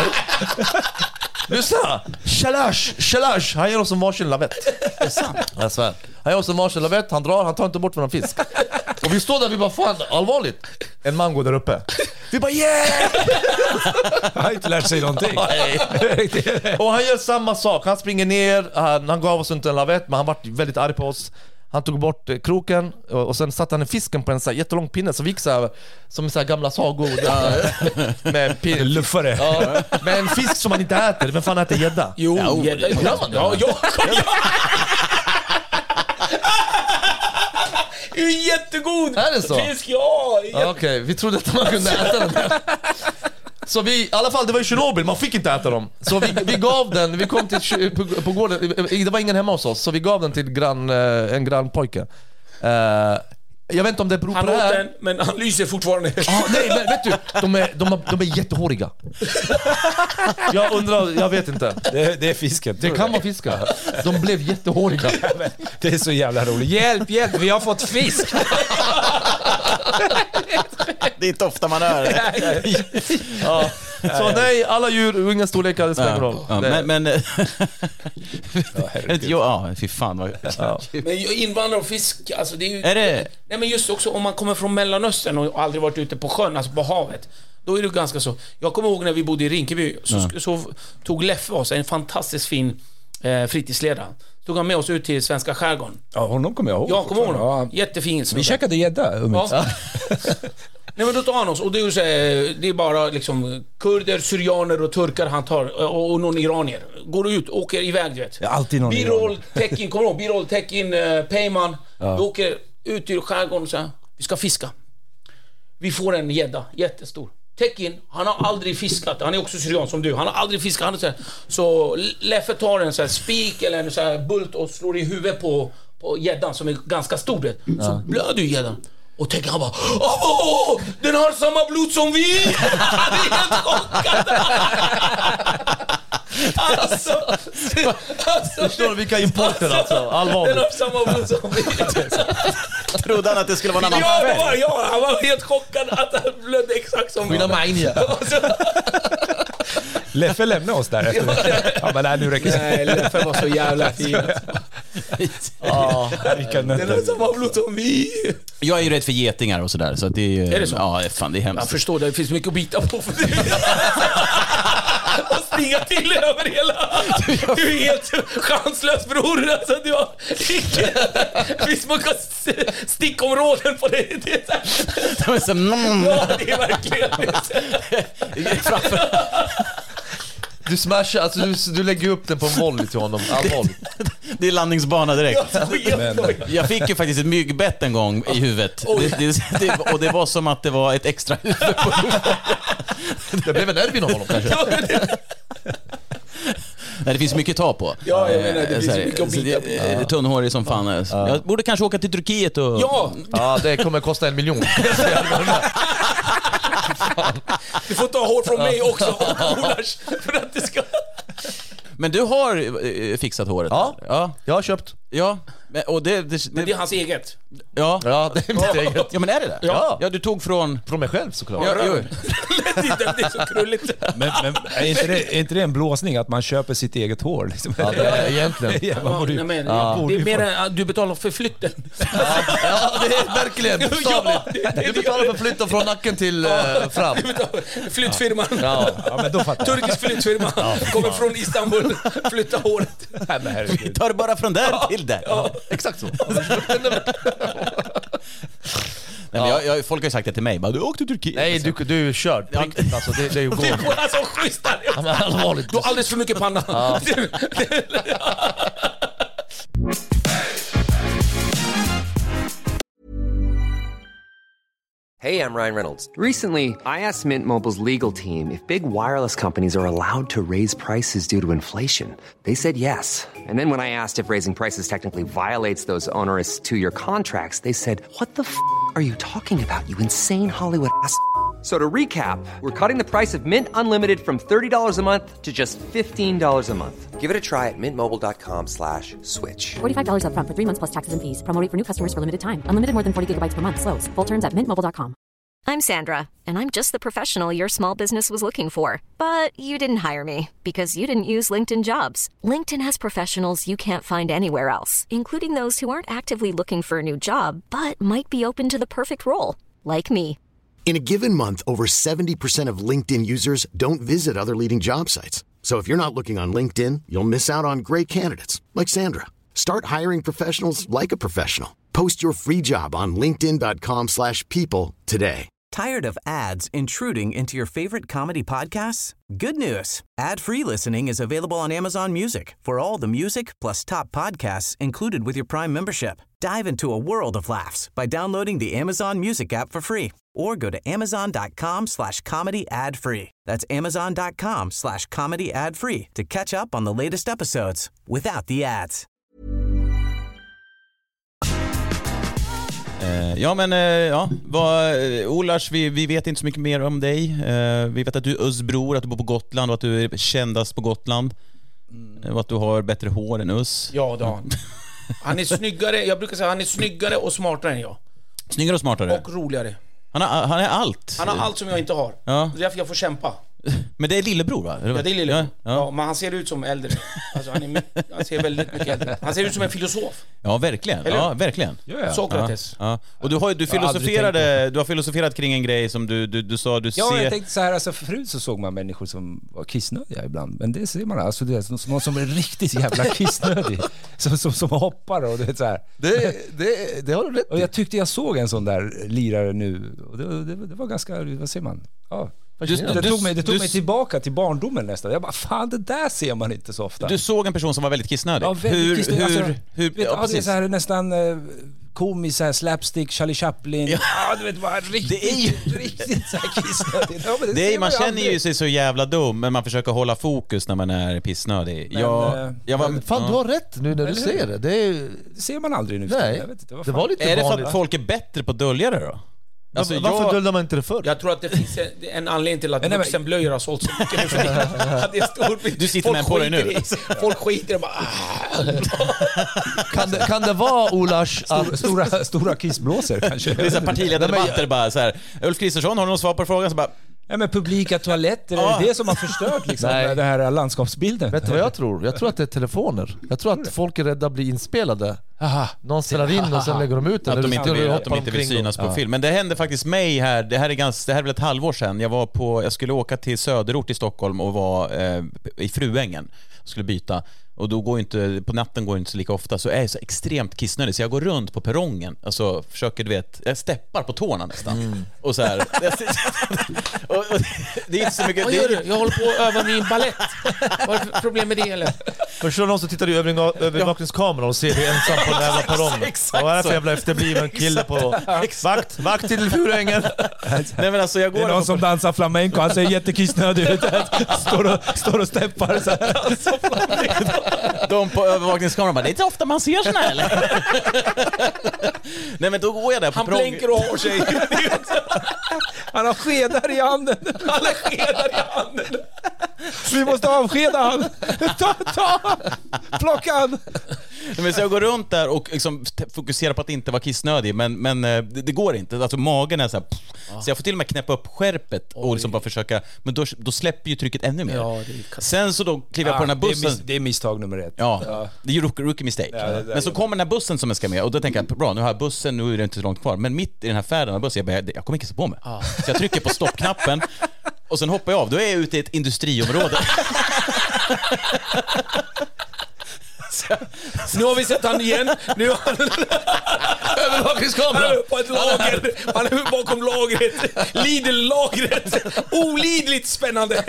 Lyssna, Shalash, Shalash. Han ger oss en varsin lavett. Det är sant. Jag svär. Han ger oss en varsin lavett, han drar, han tar inte bort någon fisk. Och vi står där, vi bara, fan, allvarligt. En man går där uppe. Vi bara, yeah! Han har inte lärt sig någonting. Och han gör samma sak, han springer ner. Han, han gav oss inte en lavett, men han var väldigt arg på oss. Han tog bort eh, kroken och, och sen satte han en fisken på en så här jättelång pinne som gick så här, som en så här gamla sagor med pinne. Luffare. Ja, med en fisk som man inte äter. Vem fan äter gädda? Jo, ja, gädda. Ja, ja, ja, ja. Det är jättegod. Är det så? Fisk, ja. Ja, okej, okay. Vi trodde att man kunde äta den. Så vi, i alla fall, det var i Tjernobyl, man fick inte äta dem. Så vi, vi gav den, vi kom till på, på gården, det var ingen hemma hos oss. Så vi gav den till grann, en grannpojke. uh, Jag vet inte om det beror han på det här. Den, men han lyser fortfarande. Ah, nej, men vet du, de är, de är, de är jättehåriga. Jag undrar, jag vet inte. Det, det är fisken. Det kan vara fiskar. De blev jättehåriga. Det är så jävla roligt. Hjälp, hjälp, vi har fått fisk. Det är inte ofta man hör det. Ja. Så nej, alla djur, inga storlekar, det spelar ingen roll. Ja, det... Men, men ja, ja, fy fan vad... Ja. Men invandrare och fisk, alltså det är ju... Är det? Nej, men just också om man kommer från Mellanöstern och aldrig varit ute på sjön, alltså på havet, då är det ganska så. Jag kommer ihåg när vi bodde i Rinkeby, så, ja. så tog Leffe oss, en fantastiskt fin eh, fritidsledare. Tog han med oss ut till svenska skärgården. Ja, honom kommer jag ihåg. Ja, kommer ihåg honom. Jättefin. Vi käkade gädda. Ja. Nej, men då tar han oss, och det är, så, det är bara liksom kurder, syrianer och turkar han tar, och, och någon iranier. Går ut, åker iväg, du vet. Ja, alltid någon Birol, Tekin, kommer du ihåg? Birol, Tekin, uh, Peyman. Ja. Vi åker ut i skärgården och så här, vi ska fiska. Vi får en gädda, jättestor. Tekin, han har aldrig fiskat. Han är också syrian som du. Han har aldrig fiskat. Han är så, här, så Leffe tar en så här spik eller en så här bult och slår i huvudet på på gäddan som är ganska stor. Så ja. Blöder ju gäddan. Och tänker han bara, åh, den har samma blod som vi. Han är helt chockad. Alltså, alltså förstår du vilka importer alltså? Allvarligt. Den har samma blod som vi. Trodde han att det skulle vara en annan ja, det var, ja, han var helt chockad att han blödde exakt som vi. Leffe lämnade oss där efter. Ja, men nej, nu räcker det. Nej, Leffe var så jävla fin. Ja, den har samma blod som vi. Jag är ju rädd för getingar och sådär, så att det är ju... Är det så? Ja, fan, det är hemskt. Jag förstår, det finns mycket att bita på för det. Och stinga till över hela. Du är helt chanslös, bror. Alltså, du har det finns många stickområden på det. Det är så här. De är så... Ja, det är verkligen Framför... Du smashar, alltså du, du lägger upp den på en volley till honom. All volley. Det är landningsbana direkt. Men, Jag fick ju faktiskt ett myggbett en gång i huvudet. Det, det, det, och det var som att det var ett extra huvud på huvudet. Det blev en nerv inom honom kanske. Nej, det finns mycket att ta på. Ja, jag menar, det finns så här, mycket att så bita det, på. ja. Tunnhårig som fan. Ja. Jag borde kanske åka till Turkiet och... Ja! Ja, det kommer kosta en miljon. Du får ta hår från mig också och Olars för att det ska... Men du har eh, fixat håret? Ja, ja. jag har köpt. Ja, men, och det, det, det, Men det är hans eget. ja. Ja, det är mitt eget. Ja, men är det det? Ja. Ja, du tog från... Från mig själv såklart. Ja, jo. Det är så krulligt. men, men är, inte det, är inte det en blåsning att man köper sitt eget hår? Liksom? Ja, det är egentligen. Ja, man borde ju- Ja, men, Ja. det är mer än att du betalar för flytten. Ja, det är verkligen bokstavligt. Ja, det- Du betalar för flytten från nacken till eh, fram. Flyttfirman. Ja. Ja, men då fattar jag. Turkisk flyttfirma. Kommer från Istanbul. Flytta håret. Nej, men Vi herregud. tar det bara från där till där. Ja, exakt så. Nej, men jag, jag, folk har ju sagt det till mig. Bara, du åkte till Turkiet. Nej, du, du är körd. På riktigt, alltså, det, det är ju Det går. går alltså schysst där. Ja, men allvarligt. Du har alldeles för mycket panna. Hey, I'm Ryan Reynolds. Recently, I asked Mint Mobile's legal team if big wireless companies are allowed to raise prices due to inflation. They said yes. And then when I asked if raising prices technically violates those onerous two-year contracts, they said, "What the f*** are you talking about, you insane Hollywood ass?" So to recap, we're cutting the price of Mint Unlimited from thirty dollars a month to just fifteen dollars a month. Give it a try at mintmobile.com slash switch. forty-five dollars up front for three months plus taxes and fees. Promo rate for new customers for limited time. Unlimited more than forty gigabytes per month slows. Full terms at mint mobile dot com. I'm Sandra, and I'm just the professional your small business was looking for. But you didn't hire me because you didn't use LinkedIn Jobs. LinkedIn has professionals you can't find anywhere else, including those who aren't actively looking for a new job, but might be open to the perfect role, like me. In a given month, over seventy percent of LinkedIn users don't visit other leading job sites. So if you're not looking on LinkedIn, you'll miss out on great candidates like Sandra. Start hiring professionals like a professional. Post your free job on linkedin dot com slash people today. Tired of ads intruding into your favorite comedy podcasts? Good news. Ad-free listening is available on Amazon Music for all the music plus top podcasts included with your Prime membership. Dive into a world of laughs by downloading the Amazon Music app for free or go to amazon dot com slash comedy ad free. That's amazon dot com slash comedy ad free to catch up on the latest episodes without the ads. Ja, men ja, vad, Olars, vi, vi vet inte så mycket mer om dig. Vi vet att du är Özbror, att du bor på Gotland och att du är kändast på Gotland. Och att du har bättre hår än Özz. Ja, det har han. Han är snyggare, jag brukar säga han är snyggare och smartare än jag. Snyggare och smartare. Och roligare. Han, har, han är allt. Han har allt som jag inte har. Ja. Det är därför jag får kämpa. Men det är lillebror, va? Ja, det är lillebror. Ja, ja. ja. Ja, men han ser ut som äldre. Alltså, han, är mycket, han ser väldigt mycket äldre. Han ser ut som en filosof. Ja, verkligen. Eller? Ja, verkligen. Ja, ja. Sokrates. Ja, ja. Och du har ju, du Jag har aldrig filosoferade, du har filosoferat kring en grej som du, du, du sa, du Ja, ser... jag tänkte så här, alltså förut så såg man människor som var kissnödiga ibland, men det ser man alltså, det är som, någon som är riktigt jävla kissnödig, som, som, som hoppar och du vet så här. Det, det, det har du rätt Och jag tyckte jag såg en sån där lirare nu, och det, det, det var ganska, vad säger man? Ja. Just, Det du, tog mig, det tog du, mig tillbaka till barndomen nästan. Jag bara, fan, det där ser man inte så ofta. du såg en person som var väldigt kissnödig. Ja, väldigt hur, kissnödig. hur, Alltså, hur, vet, ja, ja, det är precis. så här nästan eh, komiskt, så här slapstick, Charlie Chaplin. Ja, du vet, bara riktigt, Det är ju- riktigt så här kissnödig. Ja, men det Det är, ser man ju känner aldrig. ju sig så jävla dum, men man försöker hålla fokus när man är pissnödig. Men, jag, eh, jag var, Men fan, ja. du har rätt nu när du Eller hur? säger det. Det är, Det ser man aldrig nu. nej, Jag vet inte, vad det fan. var lite Är det för vanligt. att folk är bättre på att dölja det då? Alltså, Varför jag, döljde man inte det förr? Jag tror att det finns en, en anledning till att Nej, men- vuxenblöjor har sålt så mycket nu för tiden. Att det är stor, Du sitter folk med en på dig nu. skiter i- Folk skiter och bara... Ah. Kan det, kan det vara, Olars, att... Stora, stora kissblåsor kanske. det är så här partiledardebatter bara så här. Ulf Kristersson, har du något svar på frågan? Så bara, Ja, men publika toaletter, Ja. är det det som har förstört liksom, Nej. den här landskapsbilden? Vet du vad jag tror? Jag tror att det är telefoner. Jag tror att folk är rädda att bli inspelade. Aha. Någon spelar in och sen lägger de ut den. att de Eller inte sitter vill, och att de hoppar inte vill omkring synas och- på film. Men det hände faktiskt mig här, det här är ganska, det här är väl ett halvår sedan. Jag var på, jag skulle åka till söderort i Stockholm och var eh, i Fruängen. skulle byta. Och då går inte, på natten går det inte så lika ofta, så är jag så extremt kissnödig så jag går runt på perrongen, alltså försöker, du vet, jag steppar på tårna nästan. Mm. Och så här. och, och, det är inte så mycket. Vad gör du? Jag håller på att öva min ballett. Vad är det problem med det eller? Förstår någon så tittar du över övervakningskameran och ser dig ensam på den jävla perrongen. Vad är det för jävla efterbliven kille på vakt, vakt till Furängen. Nej men alltså jag går. Det är någon som dansar flamenco, han ser jättekissnödig ut. Står och, står och steppar så här. De på övervakningskameran bara, det är inte ofta man ser såna här eller? Nej men då går jag där på han prong. blänker och har sig. Han har skedar i handen. Han har skedar i handen. Vi måste avskeda han. Ta, ta. Plocka han. Men så jag går runt där och liksom fokuserar på att inte vara kissnödig, men, men det, det går inte. Alltså magen är så här, pff, ah. Så jag får till och med knäppa upp skärpet och liksom bara försöka, men då, då släpper ju trycket ännu mer. Ja, sen så då kliver jag ah, på den här bussen. Det är, mis- det är misstag nummer ett. Ja, ja. Det är ju rookie, rookie mistake. Ja, det, det, men så kommer den här bussen som jag ska med och då tänker jag, bra, nu har jag bussen, nu är det inte så långt kvar. Men mitt i den här färden av bussen, jag, bara, jag kommer kissa på mig. Ah. Så jag trycker på stoppknappen och sen hoppar jag av. Då är jag ute i ett industriområde. Nu har vi sett han igen. Nu har han övervakningskamera. Han är på ett lager. Han är bakom lagret. Lidl-lagret. Olidligt spännande.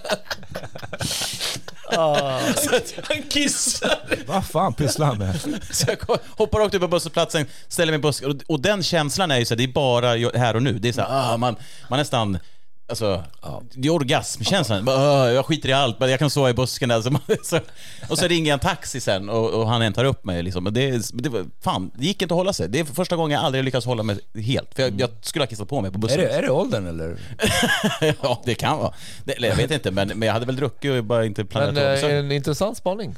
Ah. Så att han kissar. Vad fan pysslar han med? Så jag hoppar rakt upp på bussplatsen, ställer mig i bussen och, och den känslan är ju så här, det är bara här och nu. Det är så här, ah, man, man nästan... Alltså, ja. Det är orgasmkänslan. Ja. Jag skiter i allt, men jag kan sova i busken där. Så, så, och så ringer jag en taxi sen och, och han tar upp mig liksom. det, det, fan, det gick inte att hålla sig. Det är första gången jag aldrig lyckats hålla mig helt. För jag, jag skulle ha kissat på mig på bussen. Är det, är det åldern eller? Ja, det kan vara det, eller jag vet inte, men, men jag hade väl druckit och bara inte planerat. Men äh, en intressant spaning.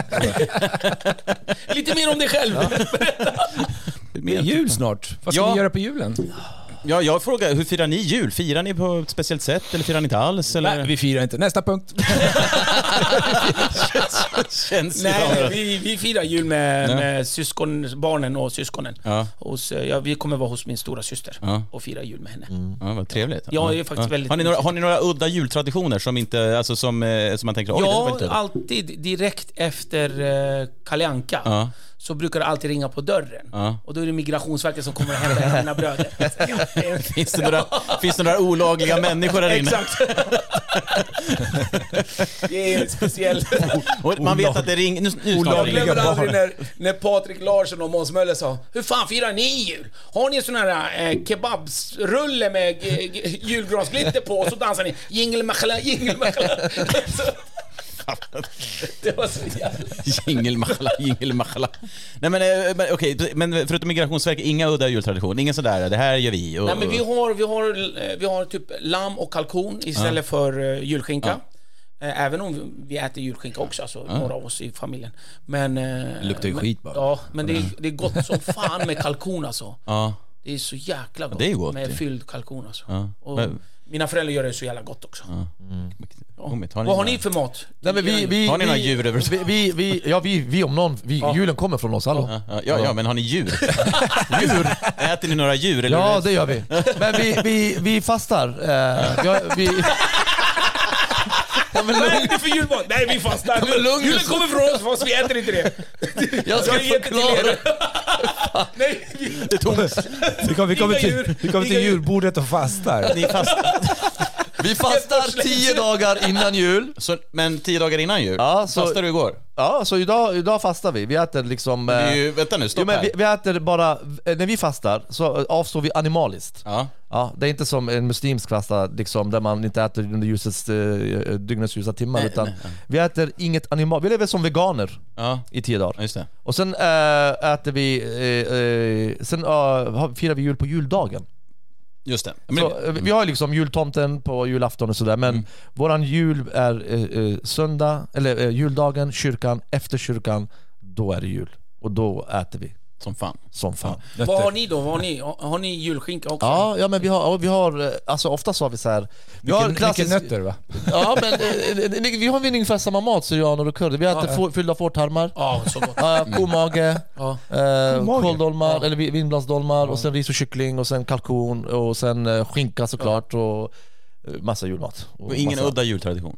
Lite mer om dig själv. Ja. Det är jul snart. Vad ska ja. ni göra på julen? Ja, jag frågar, hur firar ni jul? Firar ni på ett speciellt sätt eller firar ni inte alls? Eller? Nej, vi firar inte. Nästa punkt. Känns Nej, vi, vi firar jul med, ja. med syskon, barnen och syskonen. Ja. Hos, ja, vi kommer vara hos min stora syster ja. och fira jul med henne. Mm. Ja, vad trevligt. Ja, det är faktiskt ja. väldigt har ni, några, har ni några udda jultraditioner som inte, alltså som, som man tänker, oj, ja, det var inte alltid direkt efter uh, Kalle Anka. Ja. Så brukar det alltid ringa på dörren. Ja. Och då är det Migrationsverket som kommer att hämta mina bröder. Finns det några, finns det några olagliga människor där inne? Exakt. Det är en speciell... Och man vet att det ringer... Nu, nu olagliga barn. När, när Patrik Larsson och Måns Möller sa, hur fan firar ni jul? Har ni en sån här eh, kebabsrulle med eh, julgransglitter på och så dansar ni jingle machla, jingle machla. Det var så jävla jingelmachla, jingelmachla. Nej men okej, okay, men förutom Migrationsverket inga udda jultradition, ingen sådär, det här gör vi. Och, nej men vi har vi har vi har typ lamm och kalkon istället ja. för uh, julskinka. Ja. Även om vi äter julskinka också, alltså ja. några av oss i familjen. Men det luktar ju men, skit bara. Ja, men det är, det är gott som fan med kalkon alltså. Ja. Det är så jäkla gott, det är gott med det. fylld kalkon alltså. Ja. Och men, mina föräldrar gör det så jävla gott också. Ja. Mm. Ja. Har ni Vad har ni för mat? Nej, men vi, vi, har ni några djur över? Vi, vi, vi, ja, vi, vi om någon, vi, ja. julen kommer från oss, hallå. Ja, ja, ja, ja, men har ni djur? djur? Äter ni några djur? Eller ja, det gör vi. Men vi, vi, vi fastar. Uh, ja, vi... Ja, men vad är det för julmat? Nej, vi fastar. Ja, julen kommer från oss, fast vi äter inte det. Jag ska förklara. Nej, vi... Det är tomt. Vi kommer, vi kommer till, vi kommer till julbordet och fastar. Ni fastar. Vi fastar tio dagar innan jul. Så, men tio dagar innan jul? Ja, så, fastar du igår? Ja, så idag, idag fastar vi. Vi äter liksom... Men det är ju, vänta nu, stopp jo, men här. Vi, vi äter bara... När vi fastar så avstår vi animaliskt. Ja. Ja, det är inte som en muslimsk fasta liksom, där man inte äter under ljusets, uh, dygnets ljusa timmar. Nej, utan nej, nej. Vi äter inget animal. Vi lever som veganer ja. i tio dagar. Just det. Och sen uh, äter vi... Uh, uh, sen uh, firar vi jul på juldagen. Just det. Men, så, vi har liksom jultomten på julafton och sådär. Men mm. våran jul är uh, söndag, eller uh, juldagen, kyrkan, efter kyrkan, då är det jul. Och då äter vi. Som fan. Som fan. Ja. Vad har ni då? Vad har ni? Har ni julskinka också? Ja, ja men vi har, vi har alltså ofta så har vi så här. Vi har mycket, klassisk... mycket nötter va? Ja, men vi har ungefär samma mat, syrianer och kurder. Vi äter ja, ja. fyllda fårtarmar. Ja, så gott. Uh, komage, ja. uh, kåldolmar, ja. eller vindbladsdolmar, ja. och sen ris och kyckling, och sen kalkon, och sen uh, skinka såklart, ja. och uh, massa julmat. Och ingen massa... udda jultradition?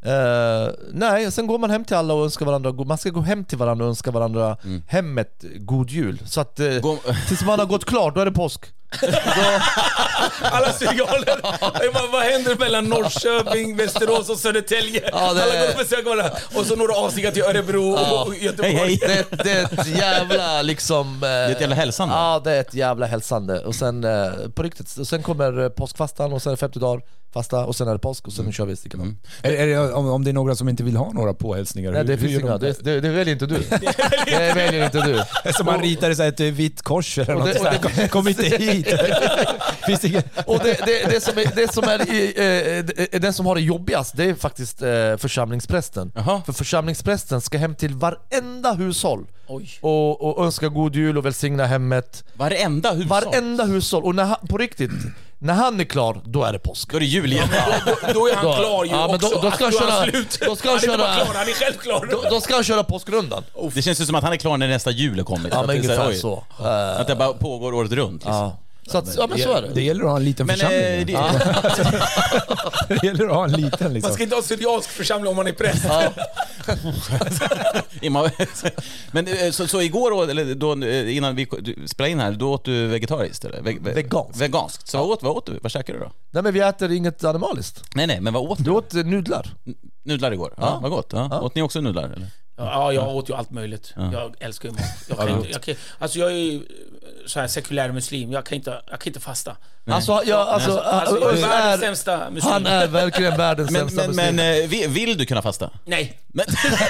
Uh, nej, sen går man hem till alla och önskar varandra. Man ska gå hem till varandra och önska varandra mm. hemmet god jul. Så att uh, gå... tills man har gått klart, då är det påsk. Då... Alla syrianer. Vad händer mellan Norrköping, Västerås och Södertälje? Ja, det... Alla går och besöker varandra. Och så några avstigar till Örebro ja. och Göteborg. Hej, hej. Det, det är ett jävla liksom... Uh... Det är ett jävla hälsande. Ja, det är ett jävla hälsande. Och sen uh, på riktigt. Och sen kommer påskfastan och sen femtio dagar fasta och sen är det påsk och sen mm. kör vi stickan. Mm. Är, är det, om, om det är några som inte vill ha några påhälsningar? Nej, det finns inga. Det, det, det väljer inte du. Det väljer inte du. Som man ritar så ett vitt kors eller något sånt. Kom, kom inte hit. Finns det inga... Och det, det, det som är, det som är eh, den som har det jobbigast, det är faktiskt eh, församlingsprästen. Aha. För församlingsprästen ska hem till varenda hushåll. Oj. Och, och önska god jul och välsigna hemmet. Varenda hushåll? Varenda hushåll. Och när han, på riktigt, när han är klar, då är det påsk. Då är det jul igen. då, då är han då, klar ju ja, men också. Då, då ska han köra, då ska han han köra, klar, han är själv klar. Då, då ska han köra påskrundan. Det känns ju som att han är klar när nästa jul är kommit. Ja, men ungefär så. så. Att det bara pågår året runt. Liksom. Ja. Så att, ja, men så är det. Det gäller att ha en liten men, församling. Eh, det... Ja. Det gäller att ha en liten liksom. Man ska inte ha syriansk församling om man är präst. Ja. Men så, så igår eller då, innan vi spelade in här, då åt du vegetariskt eller Ve- veganskt. Veganskt. Så vad åt vad åt du? Vad käkade du då? Nej, men vi äter inget animaliskt. Nej nej, men vad åt du? Du åt nudlar. Nudlar igår. Ja, ja vad gott. Ja. Ja. Åt ni också nudlar eller? Ja, jag åt ju allt möjligt. Ja. Jag älskar ju mat. Jag kan inte, jag kan, alltså jag är ju så här sekulär muslim. Jag kan inte, jag kan inte fasta. Nej. Alltså, jag, alltså, alltså, jag är världens sämsta muslim. Han är verkligen världens men, sämsta men, muslim. Men vill, vill du kunna fasta? Nej. Men...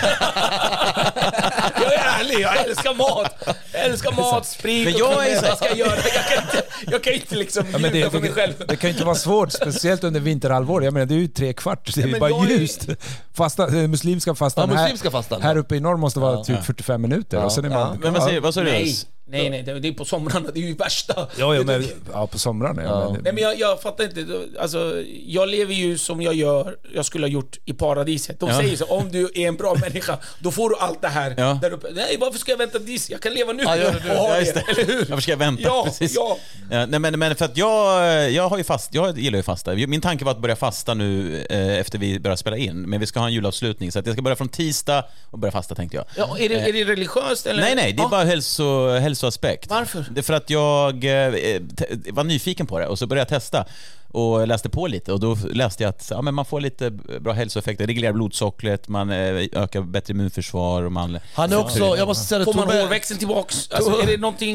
jag är ärlig, jag älskar mat. Jag älskar mat, sprit men jag och är så... Vad ska jag göra? Jag kan inte, jag kan inte liksom ja, men det, för mig själv. Det kan inte vara svårt, speciellt under vinterhalvår. Jag menar, det är ju tre kvart. Det är ja, bara ljust. Är... Fasta, muslimska fastan. Ja, muslimska fastan. Här, här uppe i norr måste vara ja. typ fyrtiofem minuter. Ja. Och sen är man, ja. Men vad säger, vad säger nej. Nej, nej, det är på somrarna, det är ju värsta. Ja, ja, men, ja på somrarna. Ja. Ja. Nej, men jag, jag fattar inte. Alltså, jag lever ju som jag gör, jag skulle ha gjort i paradiset. De ja. säger så, om du är en bra människa, då får du allt det här ja. där uppe. Nej, varför ska jag vänta tills? Jag kan leva nu. Ja, gör det, du. Ja, just det. Eller hur? Varför ska jag vänta? Ja, precis. Ja. Ja, nej, men, men för att jag, jag har ju fast, jag gillar ju fasta. Min tanke var att börja fasta nu eh, efter vi börjar spela in. Men vi ska ha en julavslutning, så att jag ska börja från tisdag och börja fasta, tänkte jag. Ja, är det, är det religiöst eller? Nej, nej, det är ah. bara hälso, hälsoaspekt. Varför? Det är för att jag eh, t- var nyfiken på det och så började jag testa och läste på lite och då läste jag att ja, men man får lite bra hälsoeffekter, reglerar blodsockret, man eh, ökar bättre immunförsvar och man han är också, jag måste säga det, får man hårväxten tillbaks? Alltså, är det någonting?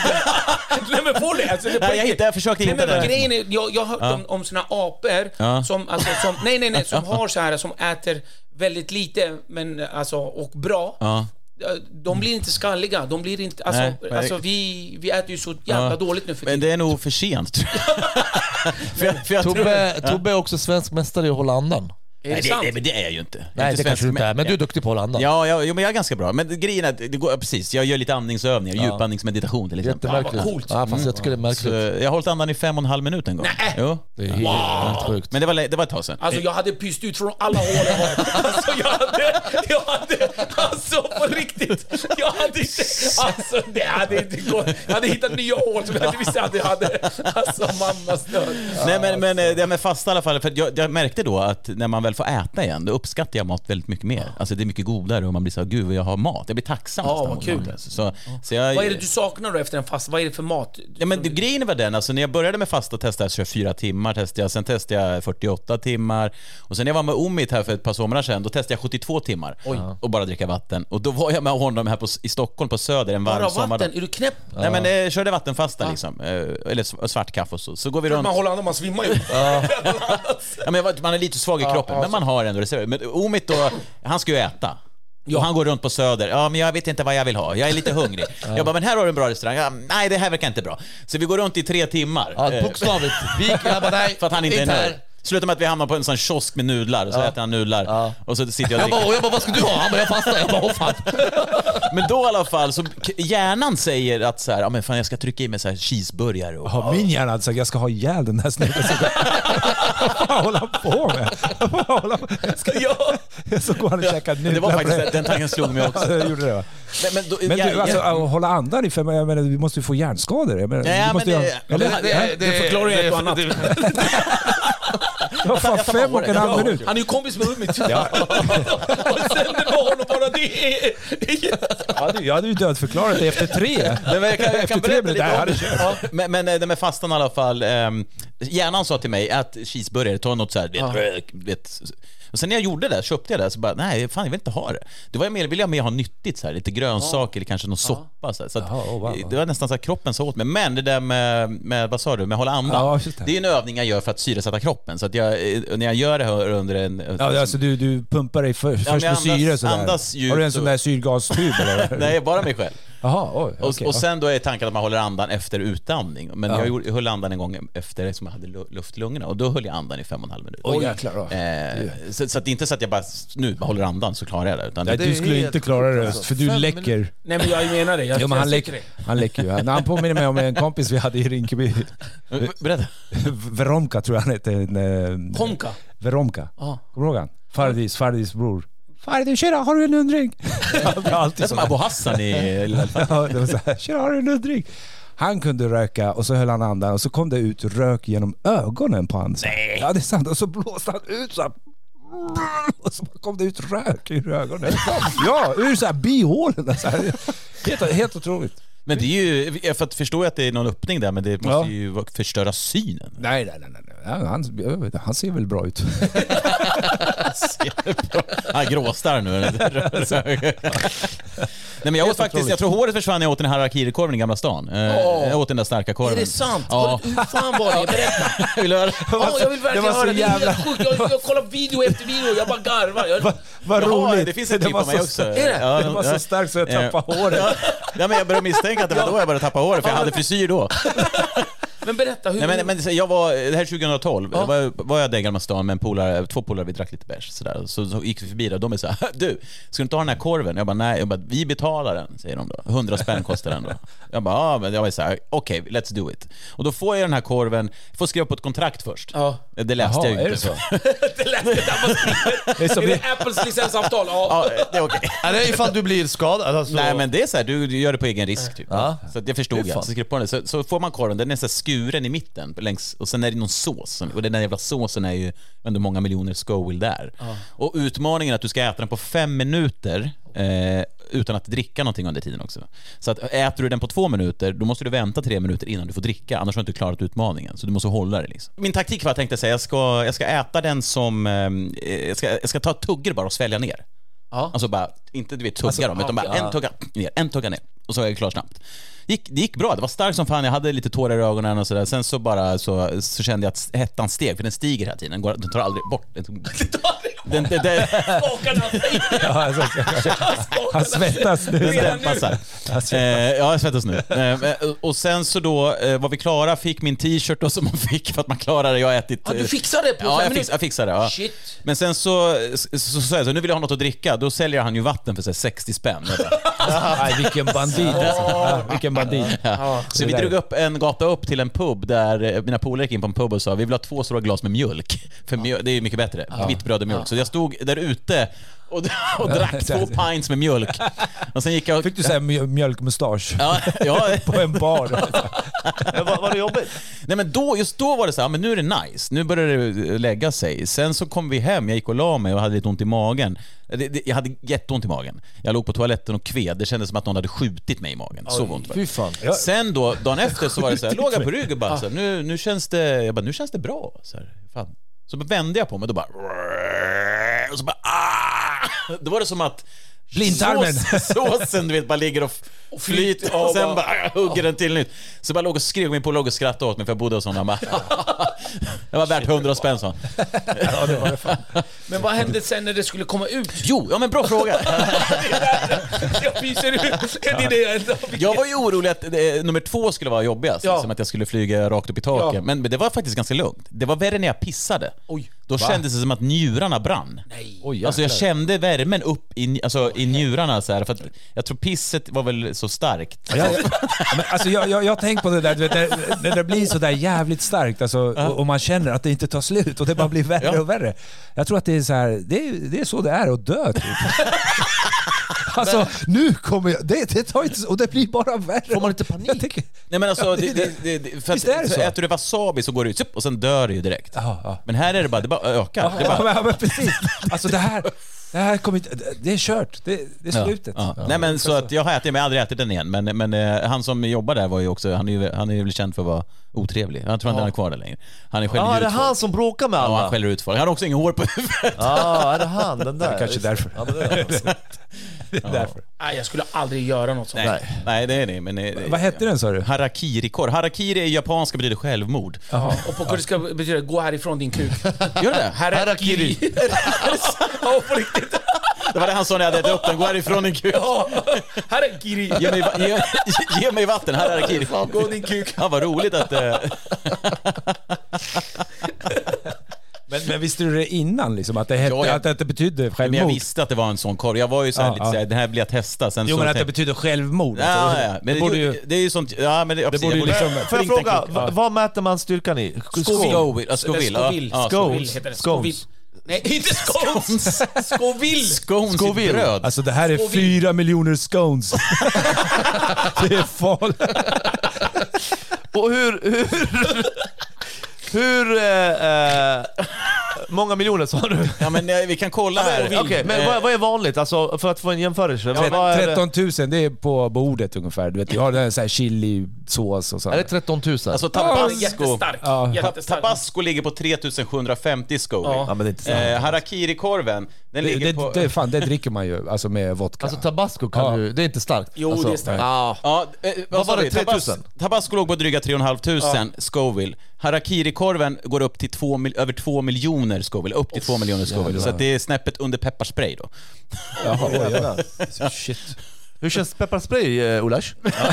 Nej, men får det? Alltså, det ja, jag, hittade, jag försökte hitta det. Grejen är, jag, jag har hört ja. om, om såna apor ja. som, alltså, som, nej, nej, nej, som har så här, som äter väldigt lite men, alltså, och bra. Ja. De blir inte skalliga, de blir inte alltså, nej, men... alltså vi, vi äter ju så jävla ja, dåligt nu för men det är nog för sent. för jag, för jag Tobbe, tror... Tobbe är också svensk mästare i att hålla andan. Är det, nej, sant? Det, men det är jag ju inte. Nej, inte det kanske du inte är, men du är duktig på att hålla andan. Ja, ja, ja, men jag är ganska bra. Men grejen är att det går, precis, jag gör lite andningsövningar, ja. djupandningsmeditation till exempel. Jättemärkligt. Ja, coolt. Ja, fast jag tycker det är märkligt. Så jag har hållit andan i fem och en halv minut en gång. Nej. Jo. Det är helt, wow. helt sjukt. Men det var, det var ett tag sedan. Alltså jag hade pyst ut från alla hål jag har. Alltså jag hade, jag hade, alltså på riktigt. Jag hade inte, alltså det hade inte gått. Jag hade hittat nya hål som jag inte visste att jag hade. Alltså mammas död. Nej, men, men det med fasta i alla fall. För jag, jag märkte då att när man väl får äta igen, då uppskattar jag mat väldigt mycket mer. Alltså det är mycket godare och man blir så här, gud jag har mat. Jag blir tacksam. Ja, vad kul. Så, så jag, vad är det du saknar då efter en fast? Vad är det för mat? Ja, men det, grejen var den, alltså när jag började med fasta testade jag tjugofyra timmar, testade jag, sen testade jag fyrtioåtta timmar och sen när jag var med Omid här för ett par somrar sedan, då testade jag sjuttiotvå timmar. Oj. Och bara dricka vatten. Och då var jag med honom här på, i Stockholm på Söder en varm sommar. Vatten? Är du knäpp? Ja. Nej, men jag körde vattenfasta ja. liksom. Eller svart kaffe och så. Så går vi runt. Man håller andan, man svimmar ju. Ja. Ja, men man är lite svag i kroppen, ja, men man har ändå det. Men Omid då, han ska ju äta. Ja. Och han går runt på Söder. Ja, men jag vet inte vad jag vill ha. Jag är lite hungrig. Ja. Jag bara, men här har du en bra restaurang. Ja, nej, det här verkar inte bra. Så vi går runt i tre timmar. Ja, bokstavligt. Vi jag bara, nej, för att han inte är nöjd. Slutar med att vi hamnar på en sån kiosk med nudlar och så ja. äter han nudlar ja. och så sitter jag och jag bara, jag bara, vad ska du ha? Han bara, jag fastar. Jag bara, åh fan. Men då i alla fall så hjärnan säger att så här, ja men fan jag ska trycka i mig så här cheeseburgare och ja, min hjärna alltså, jag ska ha ihjäl den här snubben. Vad håller han på med? Vad håller han ska jag så går han och käkar nudlar. Det var faktiskt den tanken slog mig också. Jag gjorde det va. Men, men, då, men du, jag, alltså, jag, att hålla andan i fem, jag menar, vi måste ju få hjärnskador. Jag menar, ja, måste men ju, det, eller, det, det, det, det förklarar ju ett och annat. Det var fan fem och en halv minut. Han är ju kompis med Umit. Ja. Och sen det var honom bara det. Ja, jag hade ju dödförklarat det efter tre. Men jag kan, jag kan berätta lite där, om det. Ja, men, men den med fastan i alla fall. Um, hjärnan sa till mig att cheeseburgare, ta något så här, vet, ja. vet, och sen när jag gjorde det, köpte jag det, så bara, nej fan jag vill inte ha det. Det var jag mer, vill jag mer ha nyttigt så här, lite grönsaker eller kanske någon soppa så, här. Så att, Aha, oh, wow, wow. Det var nästan så att kroppen sa åt mig. Men det där med, med vad sa du, med hålla andan, ja, det. det är en övning jag gör för att syresätta kroppen. Så att jag, när jag gör det här under en... Ja, alltså du, du pumpar dig för, först ja, med syre sådär. Andas djupt. Har du en sån där syrgastub eller? Nej, bara mig själv. Aha, oj, okay, och, och sen då är tanken att man håller andan efter utandning. Men ja. jag, jag höll andan en gång efter som jag hade luft i lungorna. Och då höll jag andan i fem och en halv minut. Oj, jäklar då. Eh, så, så att det är inte så att jag bara nu håller andan så klarar jag det. Utan Nej, det du skulle helt... inte klara det, för du läcker. Minuter. Nej, men jag menar det. Jag, jo, men han, läck, det. han läcker ju. Han påminner mig om en kompis vi hade i Rinkeby. Berätta. Veromka tror jag han heter. En, Pomka? Veromka. Ah. Kommer du ihåg han? Fardis, Fardis bror. Fardi, tjena, har du en undring? Det är som Abu Hassan i... Ja, det var så här, tjena, har du en undring? Han kunde röka och så höll han andan och så kom det ut rök genom ögonen på hans. Nej. Ja, det är sant. Och så blåste han ut så här, och så kom det ut rök ur ögonen. Ja, ur så här bihålen. Så här. Helt, helt otroligt. Men det är ju, jag förstår att det är någon öppning där, men det måste ja. ju förstöra synen. Nej, nej, nej. nej. Han, han ser väl bra ut. Han gråstar nu. Nej, men jag åt faktiskt, jag tror håret försvann när jag åt den här harakiri-korven i Gamla stan. Oh. Jag åt den där starka korven. Är det sant? Ja. Hur fan var det? Berätta. Vill du höra? Ja, jag vill verkligen höra. Det är helt sjukt. Jag, jag kollar video efter video, jag bara garvar. Jag... Vad va roligt. Det finns ett klipp på mig också. Är det? Ja, det var så starkt så jag tappade håret. Ja, men jag började misstänka att det var då jag började tappa håret, för jag hade frisyr då. Men berätta hur... Nej, men, men jag var, det här tjugohundratolv, ja. var, var jag där i Gamla stan med en polare, två polare, vi drack lite bärs sådär. Så, så gick vi förbi där, de är så här, du, ska du inte ha den här korven? Jag bara, nej, jag bara, vi betalar den, säger de då. hundra spänn kostar den då. Jag bara, ja, men jag var så här, okej, okay, let's do it. Och då får jag den här korven, får skriva på ett kontrakt först. Ja. Det läste Jaha, jag ju inte. Är det så? Det läste jag inte. Det är som det är Apples licensavtal. Ja, ja det är okej. Okay. Är det ifall du blir skadad? Alltså... Nej, men det är så här, du, du gör det på egen risk typ. Ja. Så jag förstod jag. Så, på den. Så, så får man korven, den är så här skuren i mitten längs, och sen är det någon sås, och den där jävla såsen är ju ändå många miljoner Scoville där. Ja. Och utmaningen är att du ska äta den på fem minuter eh, utan att dricka någonting under tiden också. Så att äter du den på två minuter, då måste du vänta tre minuter innan du får dricka, annars har du inte klarat utmaningen. Så du måste hålla det liksom. Min taktik var att jag tänkte säga, jag ska, jag ska äta den som eh, jag, ska, jag ska ta tuggar bara och svälja ner. Ja. Alltså bara, inte du vet tugga alltså, dem, utan bara ja. en tugga ner, en tugga ner, och så är jag klar snabbt. Gick, det gick bra, det var starkt som fan, jag hade lite tårar i ögonen och sådär. Sen så bara så, så kände jag att hettan steg, för den stiger hela tiden, den, går, den tar aldrig bort. Den, den, den, den, ja, alltså, han svettas nu. eh, ja, jag svettas nu. Eh, och sen så då eh, var vi klara, fick min t-shirt och som man fick för att man klarade, jag ätit. Ja, du fixade det på ja, fem jag, fix, jag fixade det. Ja. Shit. Men sen så så, så, så, så nu vill jag ha något att dricka, då säljer han ju vatten för så här, sextio spänn. Nej, vilken bandit alltså. Ja, vilken bandit. Ja. Så vi drog upp en gata upp till en pub där mina polare gick in på en pub och sa, vi vill ha två stora glas med mjölk, för mjölk, det är mycket bättre, ja. Vitt bröd och mjölk. Så jag stod där ute och, och drack två pints med mjölk. Och sen gick jag... Fick du säga mjölkmustasch? Ja, ja. På en bar. var, var det jobbigt? Nej, men då, just då var det så här, men nu är det nice. Nu börjar det lägga sig. Sen så kom vi hem, jag gick och la mig och hade lite ont i magen. Det, det, jag hade jätteont i magen. Jag låg på toaletten och kved. Det kändes som att någon hade skjutit mig i magen. Så ont var det. Fy fan. Sen då, dagen efter så var det så här, låg jag på ryggen bara så här, nu, nu känns det, jag bara, nu känns det bra så här, fan. Så vände jag på mig, då bara och så bara ah! Då var det som att blindtarmen sås, såsen du vet bara ligger och, och flyter och, och sen bara ah, hugger den till nytt. Så bara låg och skrev min på låg och skrattade åt mig för jag bodde hos honom. Det var värt hundra spänn så. Ja, det var det fan. Men vad hände sen när det skulle komma ut? Jo, ja men bra fråga. Jag pyser ut. Det är det jag, jag var ju orolig att det, nummer två skulle vara jobbigast, ja. Som att jag skulle flyga rakt upp i taket, ja. men, men det var faktiskt ganska lugnt. Det var värre när jag pissade. Oj. Då Va? kändes det som att njurarna brann. Nej. Oj, alltså jag kände värmen upp i, alltså, i njurarna så här, för att jag tror pisset var väl så starkt. Ja, men, alltså jag, jag, jag har tänkt på det där, du vet, när, när det blir så där jävligt starkt alltså, och, och man känner att det inte tar slut och det bara blir värre Ja. och värre. Jag tror att det är så här, det är, det är så det är att dö typ. Alltså nu kommer jag, det, det tar inte, och det blir bara värre. Får man inte panik? Tycker, Nej men alltså, det, det, det, det, för Visst är det att, så? äter du wasabi så går det ut och sen dör det ju direkt. ja, ja. Men här är det bara, det bara ökar. Ja, Det, är bara, ja, men precis. Alltså det här, det här kommer inte, det är kört. Det, det är slutet. Ja, ja. Nej men så att jag har ätit, men jag har aldrig ätit den igen. Men, men eh, han som jobbar där var ju också, han är ju, han är ju väl känd för att vara otrevlig. Jag tror inte han är kvar där längre. Han är själv Ja, är det ut folk. han som bråkar med Ja, alla? han skäller ut folk. Han har också ingen hår på huvudet. Ja, är det han? Den där? Kanske därför. Ja, men det är alltså. Det är därför. Nej, jag skulle aldrig göra något sånt. Nej, nej det är det. Men, det, Vad hette den sa du? Harakiri-korv. Harakiri i japanska betyder självmord. Ja. Och på kurdiska betyder det gå härifrån din kuk. Gör det? Harakiri. Ja, på riktigt. Det var det han sa när jag hade ätit upp den. Gå härifrån din kuk. Ja, harakiri. Ge mig, ge, ge mig vatten, harakiri. Gå din kuk. Ja, vad roligt att... Eh... Men, men visste du det innan liksom, att det, hette, Ja, jag- att, att det betydde självmord? Men jag visste att det var en sån korv. Jag var ju så här Ja, lite ja. så här, den här vill jag testa. Sen Jo, så men att det tänkte- betyder självmord. Ja, alltså. ja, ja. Men det det, borde ju, ju... det är ju sånt... Ja, men det, ja, Det borde ju jag liksom- Får jag inte fråga, tänka- v- vad mäter man styrkan i? Scoville. Scoville. Ja, Scoville. Scoville. Ja, Scoville Scones. heter det. Scones. Scoville. Nej, inte scones. Scoville. Scones i Scoville. bröd. Alltså det här är Scoville. fyra miljoner scones. Det är farligt. Och hur... Hur, hur eh, eh, många miljoner sa du? Ja, men eh, vi kan kolla här. Okej, okay, men vad, vad är vanligt? Alltså, för att få en jämförelse. vad, vad är, det, tretton tusen, det är på bordet ungefär. Du vet, jag har den så här chilisås och så. är det tretton tusen? Alltså Ja, tabasco. jättestark. Ja. Jättestark. Tabasco ligger på tre tusen sjuhundrafemtio Scoville. Ja. ja, men det är inte sant. Eh, Harakiri-korven, den det, ligger det, på... det, fan, det dricker man ju, alltså med vodka. Alltså tabasco kan Ja. du... Det är inte starkt. Jo, alltså, det är starkt. Ja. Ja, eh, vad var sa det, vi? Tabas- tre tusen? Tabasco låg på dryga tre tusen femhundra Scoville. Harakiri-korven går upp till två, mil- över två miljoner Scoville. Upp till två miljoner Scoville. Så att det är snäppet under pepparspray då. Jaha, oj, jävlar. Shit. Hur känns pepparspray, eh, Olash?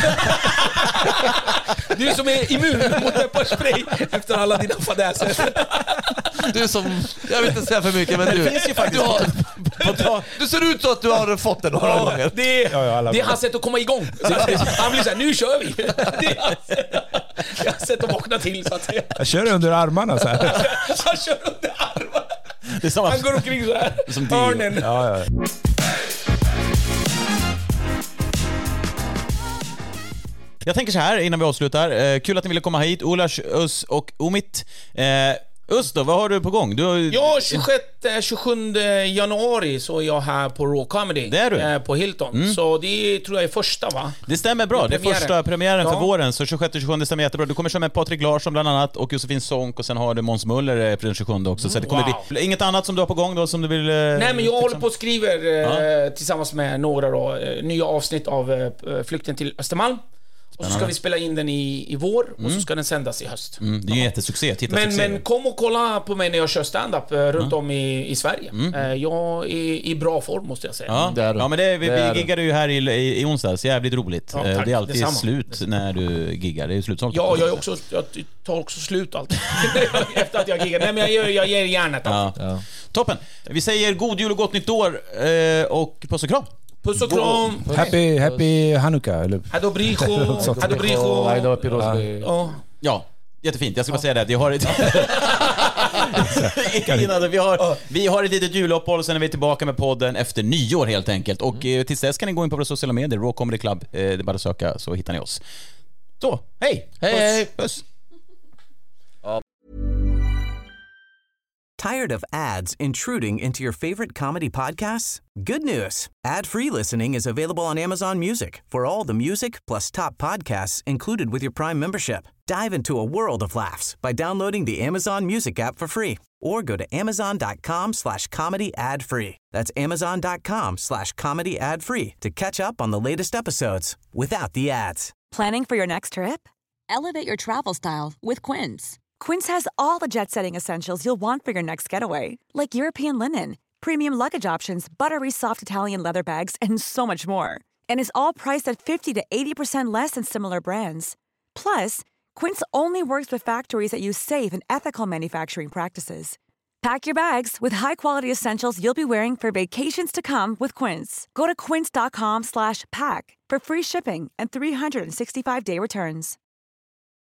Du som är immun mot pepparspray efter alla dina fadäser. Du som... Jag vill inte säga för mycket, men du... Det finns ju faktiskt... Du, har, du ser ut så att du har fått det några gånger. Det är, Ja, ja, alla det är vet. hans sätt att komma igång. Så att han blir såhär, nu kör vi. Det är hans sätt, det är hans sätt att vakna till så att säga. Jag kör under armarna så här. Han kör under armarna. Det är som Han att... går omkring så här. Som Dio. Hörnen. Ja, ja. Jag tänker så här innan vi avslutar. Eh, kul att ni ville komma hit. Olash, Us och Omit. Eh, Us då, vad har du på gång? Du har... Ja, tjugosjätte tjugosjunde januari så är jag här på Raw Comedy. Det är du. eh, På Hilton. Så det tror jag är första, va? Det stämmer bra, det är Premiären. första premiären för Ja. våren. Så tjugosjätte tjugosjunde stämmer jättebra. Du kommer köra med Patrik Larsson bland annat och Josefin Sonck och sen har du Måns Möller eh, på den tjugosjunde också. Så det kommer Wow. bli... Inget annat som du har på gång då som du vill... Eh, Nej, men jag håller tipsa om? på och skriver eh, tillsammans med några då, eh, nya avsnitt av eh, Flykten till Östermalm. Och så ska vi spela in den i, i vår och så ska den sändas i höst. Mm, det är ju en jättesuccé, titta Men, succé. men kom och kolla på mig när jag kör stand-up eh, runt om i, i Sverige. Eh, jag är i bra form måste jag säga. Ja, Det är du. ja men det, vi, Det är vi du. giggade ju här i, i, i onsdags, jävligt roligt. Ja, Eh, tack. det är alltid Detsamma. slut när du giggar, det är ju slutsålt. Ja, jag, är också, jag tar också slut alltid. Efter att jag giggar. Nej, men jag, ger- jag ger järnet. Ja. Toppen. Vi säger god jul och gott nytt år eh, och puss och kram. Puss och kram. Happy, happy Hanukkah, eller? Hado brijo. Hado brijo. Nej, det var pirosby. Ja. Ja, jättefint. Jag ska bara säga det. att Jag har ett... Innan, vi, har, vi har ett litet juluppehåll, sen är vi tillbaka med podden efter nyår helt enkelt. Och eh, tills dess kan ni gå in på våra sociala medier, Raw Comedy Club. Eh, det är bara att söka så hittar ni oss. Så, hej! Hej, Puss. hej. Puss. Tired of ads intruding into your favorite comedy podcasts? Good news. Ad-free listening is available on Amazon Music for all the music plus top podcasts included with your Prime membership. Dive into a world of laughs by downloading the Amazon Music app for free or go to amazon.com slash comedy ad free. That's amazon.com slash comedy ad free to catch up on the latest episodes without the ads. Planning for your next trip? Elevate your travel style with Quince. Quince has all the jet-setting essentials you'll want for your next getaway, like European linen, premium luggage options, buttery soft Italian leather bags, and so much more. And is all priced at fifty to eighty percent less than similar brands. Plus, Quince only works with factories that use safe and ethical manufacturing practices. Pack your bags with high-quality essentials you'll be wearing for vacations to come with Quince. Go to quince.com slash pack for free shipping and three sixty-five day returns.